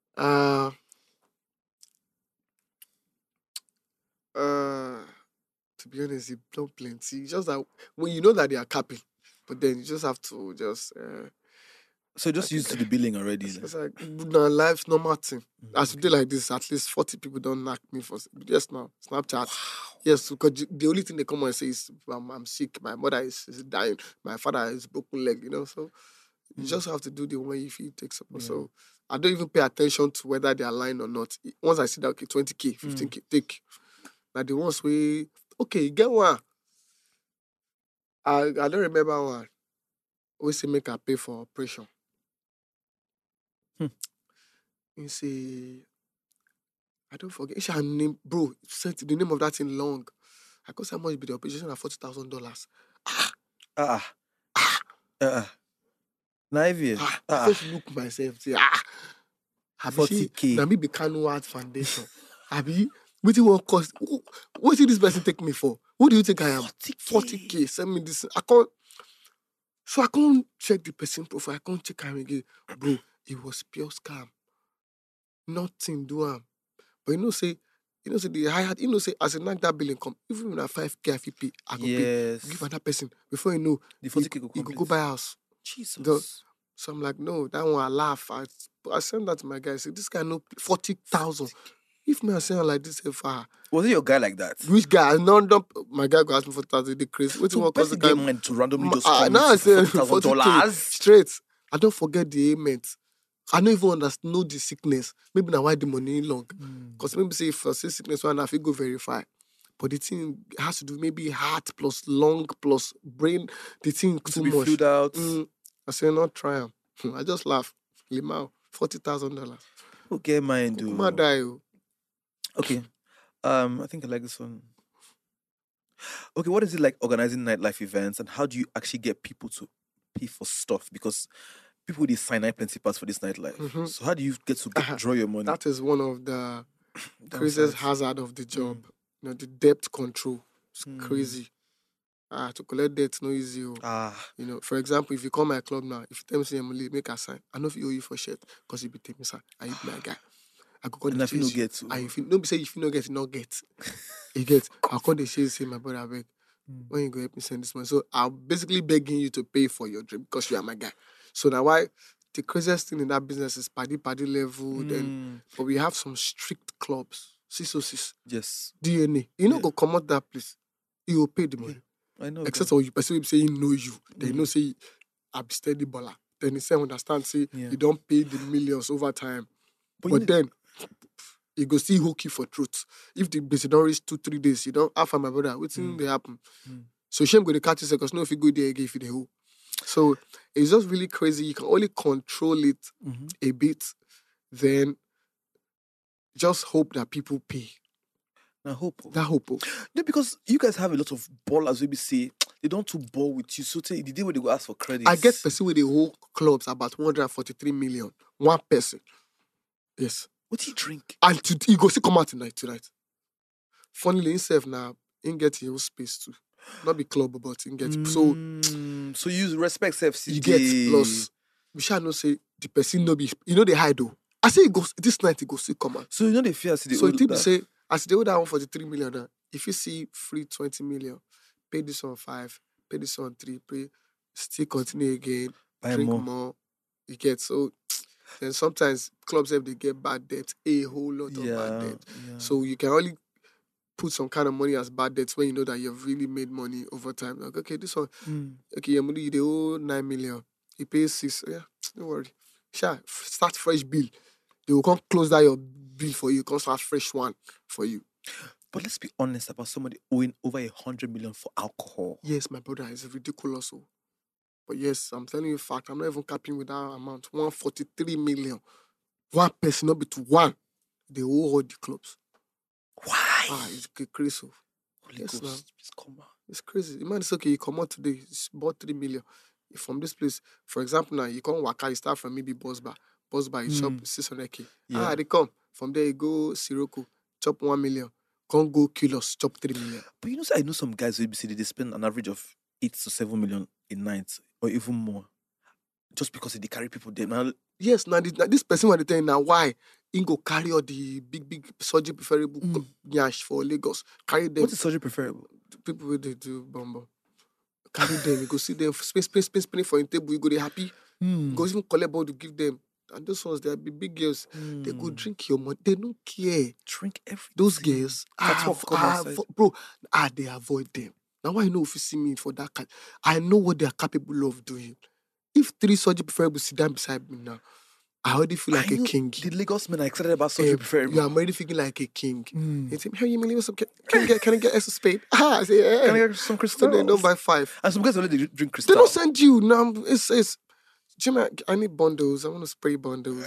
Uh, uh, to be honest, it don't plenty. It's just that when you know that they are capping, but then you just have to just. Uh, So just used to the billing already. it's, then. it's like no life's normal thing. As we do like this, at least forty people don't knock me for yes now Snapchat. Yes, because the only thing they come and say is I'm, I'm sick. My mother is, is dying. My father is broken leg. You know, so you just have to do the one if you take support. So I don't even pay attention to whether they are lying or not. Once I see that okay, twenty k, fifteen k, take. Like the ones we okay, get one. I I don't remember one. We say make I pay for operation. Hmm. You say, I don't forget. It's her name, bro. Sent the name of that thing long. I could say how much be the operation at forty thousand dollars. Ah. Ah. Ah. Naive. Ah. Ah. I first look myself. Say, ah. forty k. Now me be Kanu Art Foundation. Abi, what do you want cost? What did this person take me for? Who do you think I am? forty k. Send me this. I can't. So I can't check the person profile. I can't check him again. Bro, it was pure scam. Nothing do am. But you know, say, you know, say the higher, you know, say as a knock that billing come, even when I five k I fit pay, I go Yes. pay. Give another person. Before you know, The forty k go you could go complete. buy house. Jesus. The- So I'm like, no, that one I laugh. I, I send that to my guy. I say, this guy no forty thousand. If me I say like this, if I Was it your guy like that? which guy? No, don't. My guy go ask me for thousand. They crazy. What you So want? Cause the person guy get mind to randomly just Ah, come now I with say forty thousand forty k dollars. straight. I don't forget the ailment. I don't even understand know the sickness. Maybe now why the money long. Because maybe say if I say sickness one, I feel go verify. But the thing has to do maybe heart plus lung plus brain. The thing To too be much. filled out. Mm, I say not try 'em. I just laugh. Limau, forty thousand dollars. Okay, mind Kuma do. die. oh. Okay. Um, I think I like this one. Okay, what is it like organizing nightlife events, and how do you actually get people to pay for stuff? Because people they sign up plenty pass for this nightlife. Mhm. So how do you get to get, Uh-huh. draw your money? That is one of the craziest Downsides. hazard of the job. You know, the debt control. It's Mm. crazy. Ah, to collect debt no easy. Oh. Ah, You know, for example, if you call my club now, if you tell me say Emily, make a sign, I know if you owe you for shit, because you be taking me sir, I you be my guy. I go call and the if you no chase. get to, And if you don't say if you no get, you not get. You get. I'll call the chase say my brother I beg. Mm. When you go help me send this money. So I'm basically begging you to pay for your drink because you are my guy. So now why the craziest thing in that business is paddy paddy level, then Mm, but we have some strict clubs. six oh six, yes, D N A. You know Yeah. go come out that place. You will pay the money. I know. Except that. or you person will say he know you. They Mm. know say I be steady baller. Then he say understand say Yeah. you don't pay the millions over time. But But, you know- then you go see hook you for truth. If the basic don't reach two, three days, you don't have my brother. What's Mm. they happen? Mm. So shame go to catch you because no if you go there again if you the who. So it's just really crazy. You can only control it Mhm. a bit, then just hope that people pay. I hope. That hope. oh. No, because you guys have a lot of ballers. Maybe say they don't to ball with you. So tell the day when they go ask for credit. I get person with the whole clubs about one hundred forty-three million. One person. Yes. What do you drink? And to, he go see come out tonight, tonight. Funnily himself now, he get his own space too. Not be club, but he get so Mm, so you respect F C D. you get plus. We shall not say the person no be you know they hide though. I say he goes this night he go see come out. So you know they fear see the So old it be that- say as they owe that one forty-three million now, if you see free twenty million, pay this on five, pay this on three, pay still continue again, buy drink more. more. You get so then sometimes clubs have they get bad debt, a whole lot of Yeah, bad debt. yeah. So you can only put some kind of money as bad debts when you know that you've really made money over time. Like, okay, this one, Mm. okay, your money, they owe nine million. He pays six. Yeah, don't worry. Sure, f- start fresh bill. They will come close that your bill for you, come start fresh one for you. But let's be honest about somebody owing over a hundred million for alcohol. Yes, my brother, it's ridiculous. Oh. But yes, I'm telling you a fact, I'm not even capping with that amount. one hundred forty-three million. One person, not be to one. They owe all the clubs. Why? Ah, it's c- crazy. oh. Holy yes, Ghost, now. please come on. It's crazy. Man, it's okay. You come out today, it's about three million. If from this place, for example, now you come Waka, you start from maybe Bosba. Bosba, you shop Mm. six hundred k. Yeah. Ah, they come. From there, you go Sirocco, chop one million. Come go Kilos, chop three million. But you know, I know some guys who say they spend an average of eight to seven million a night, or even more, just because they carry people there. Now, Yes, now, this, now this person, what they tell you now, why? He go carry all the big, big surgery preferable Mm. nyash for Lagos. Carry them. what is surgery preferable? people wey dey do bumbo. Carry them, you go see them, space, space, space, spinning for a table, you go, they happy. Mm. You go even collect ball to give them. And those ones, they be big girls. Mm. They go drink your money. They don't care. Drink everything. Those girls, That's ah, what come ah, outside. vo- bro, ah, they avoid them. Now, why you know if you see me for that kind? I know what they are capable of doing. If three surgery preferable sit down beside me now, I already feel like I a know king. The Lagos men are excited about Eh, surgery preferable. yeah, I'm already feeling like a king. Mm. They say, hey, you mean, can, can, I get, can I get extra spade? Ah, I say, yeah. Can I get some So crystals? they don't buy five. And some guys only they drink They crystal. don't send you. Now, it's, it's, Jimmy, I need bundles. I want to spray bundles.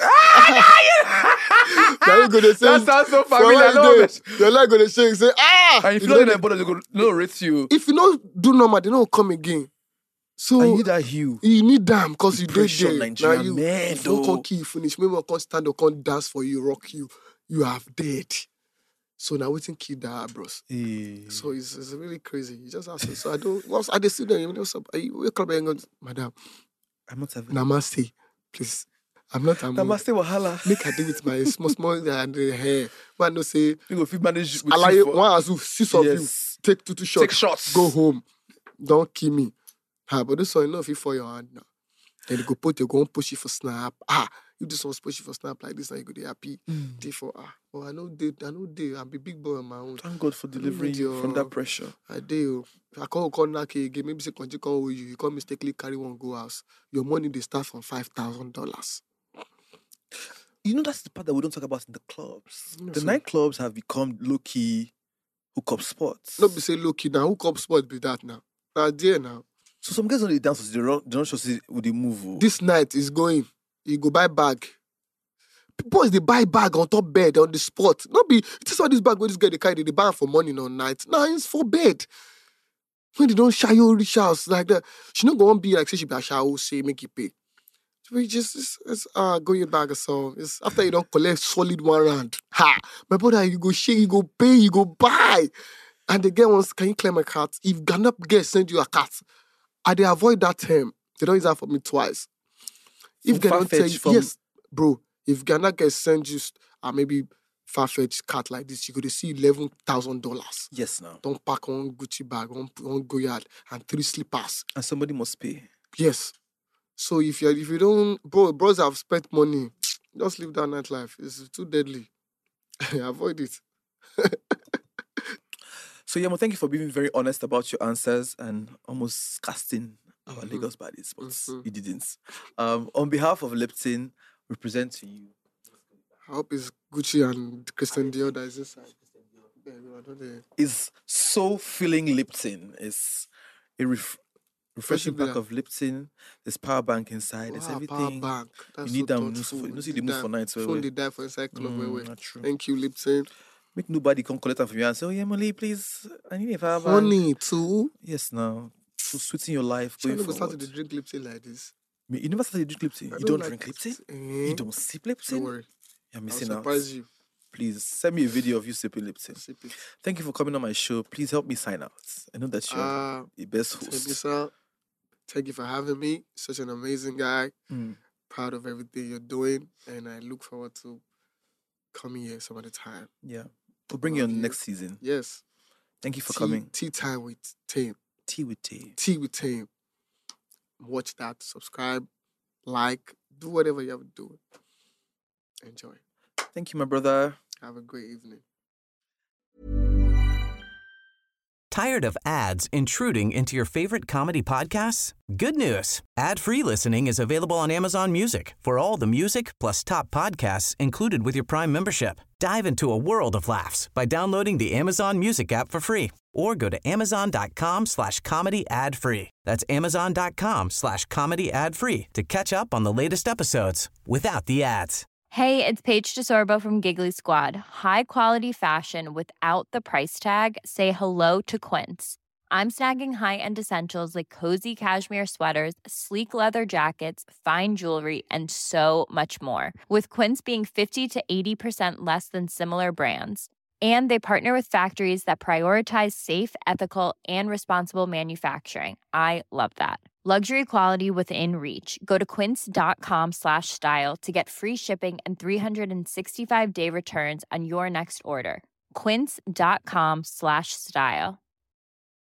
Now you gonna say, That sounds so for familiar. I one love day, it. You're not gonna shake, say, ah! And if you You don't know, get them, they go, no, rate you. if you don't do normal, they don't come again. So And you need that hue. you need them because you did Pressure, there. Nigeria now you, man, if one though. can kill finish, maybe one can stand or can dance for you, rock you. You have dead. So now we think kill that, bros. Eh. So it's, it's really crazy. You just ask me. So I don't. Once I just sit there, you know, so I wake up and go, Madam, I'm not having namaste, please. I'm not. I'm Namaste wahala. Make I do with my small, small and the hair. One no say. You go fit manage with I like you for- one azu six of Yes. you. Take two two shots. Take shots. Go home. Don't kill me. Ah, but this one enough if for your hand now. Then you go put you go and push it for snap. Ah, you do some push it for snap like this, and you go be happy. Mm. Day for ah. Oh, I know they, I know they. I'm a big boy on my own. Thank God for delivering you from that pressure. I do. I call call knock again. Maybe say continue call with you. You can't mistakenly carry one go house. Your money they start from five thousand dollars. You know, that's the part that we don't talk about in the clubs. Yes, the sir. nightclubs have become low-key hookup spots. Not be say low key now. Who come sport be that now? Now there now. So some guys don't dance, they don't, they don't just see with the move. oh. This night is going. You go buy bag. Boys they buy bag on top bed on the spot. Not be this all this bag where this guy they carry they buy am for money on night. Nah, it's for bed. When they don't shy you rich house like that, she not gonna be like say she be a shower say make you pay. We just it's, it's uh go your bag or so. It's after you don't collect solid one round. Ha! My brother, you go share, you go pay, you go buy. And the girl wants, can you clear my cat? If Ghana girl send you a cat, I they avoid that term. They don't use that for me twice. If From they don't tell Farfetch, you, from- yes, bro. If Ghana girl send you uh, maybe far-fetched cat like this, you go to see eleven thousand dollars. Yes, now. Don't pack one Gucci bag, one one Goyard, and three slippers. And somebody must pay. Yes. So if you if you don't, bro, bros have spent money. Just live that nightlife. It's too deadly. Avoid it. So, Yamo, thank you for being very honest about your answers and almost casting our Mhm. Lagos baddies, but Mhm. you didn't. Um, on behalf of Lipton, we present to you. I hope it's Gucci and Christian Dior that is inside. Yeah, no, I don't know. Is so filling Lipton. It's a ref- refreshing Especially pack that- of Lipton. There's power bank inside. There's Wow, everything. Power bank. That's You need so them. You know, thoughtful. for- you know, see They the move die- for nights, where Phone we- they die for inside club. where Mm, we- not true. Thank you, Lipton. Make nobody come collect them from you and say, "Oh yeah, Molly, please, I need a power bank." Honey too. Yes, now to sweeten your life So I going never started forward. to drink Lipton like this. Me- You never started to drink Lipton. I You don't like drink Lipton. it. Eh, You don't sip Don't Lipton. worry. You're I'll missing out. surprise you. Please send me a video of you sipping Lipton. Sip it. Thank you for coming on my show. Please help me sign out. I know that you're Uh, the best Thank you, host. sir. Thank you for having me. Such an amazing guy. Mm. Proud of everything you're doing. And I look forward to coming here some other time. Yeah, we'll bring you Love on you. next season. Yes. Thank you for tea, coming. Tea time with team. Tea with tea. Tea with team. Watch that. Subscribe. Like. Do whatever you have to do. Enjoy. Thank you, my brother. Have a great evening. Tired of ads intruding into your favorite comedy podcasts? Good news. Ad-free listening is available on Amazon Music for all the music plus top podcasts included with your Prime membership. Dive into a world of laughs by downloading the Amazon Music app for free or go to amazon.com slash comedy ad free. That's amazon.com slash comedy ad free to catch up on the latest episodes without the ads. Hey, it's Paige DeSorbo from Giggly Squad. High quality fashion without the price tag. Say hello to Quince. I'm snagging high-end essentials like cozy cashmere sweaters, sleek leather jackets, fine jewelry, and so much more. With Quince being fifty to eighty percent less than similar brands. And they partner with factories that prioritize safe, ethical, and responsible manufacturing. I love that. Luxury quality within reach. Go to quince.com slash style to get free shipping and three sixty-five day returns on your next order. Quince.com slash style.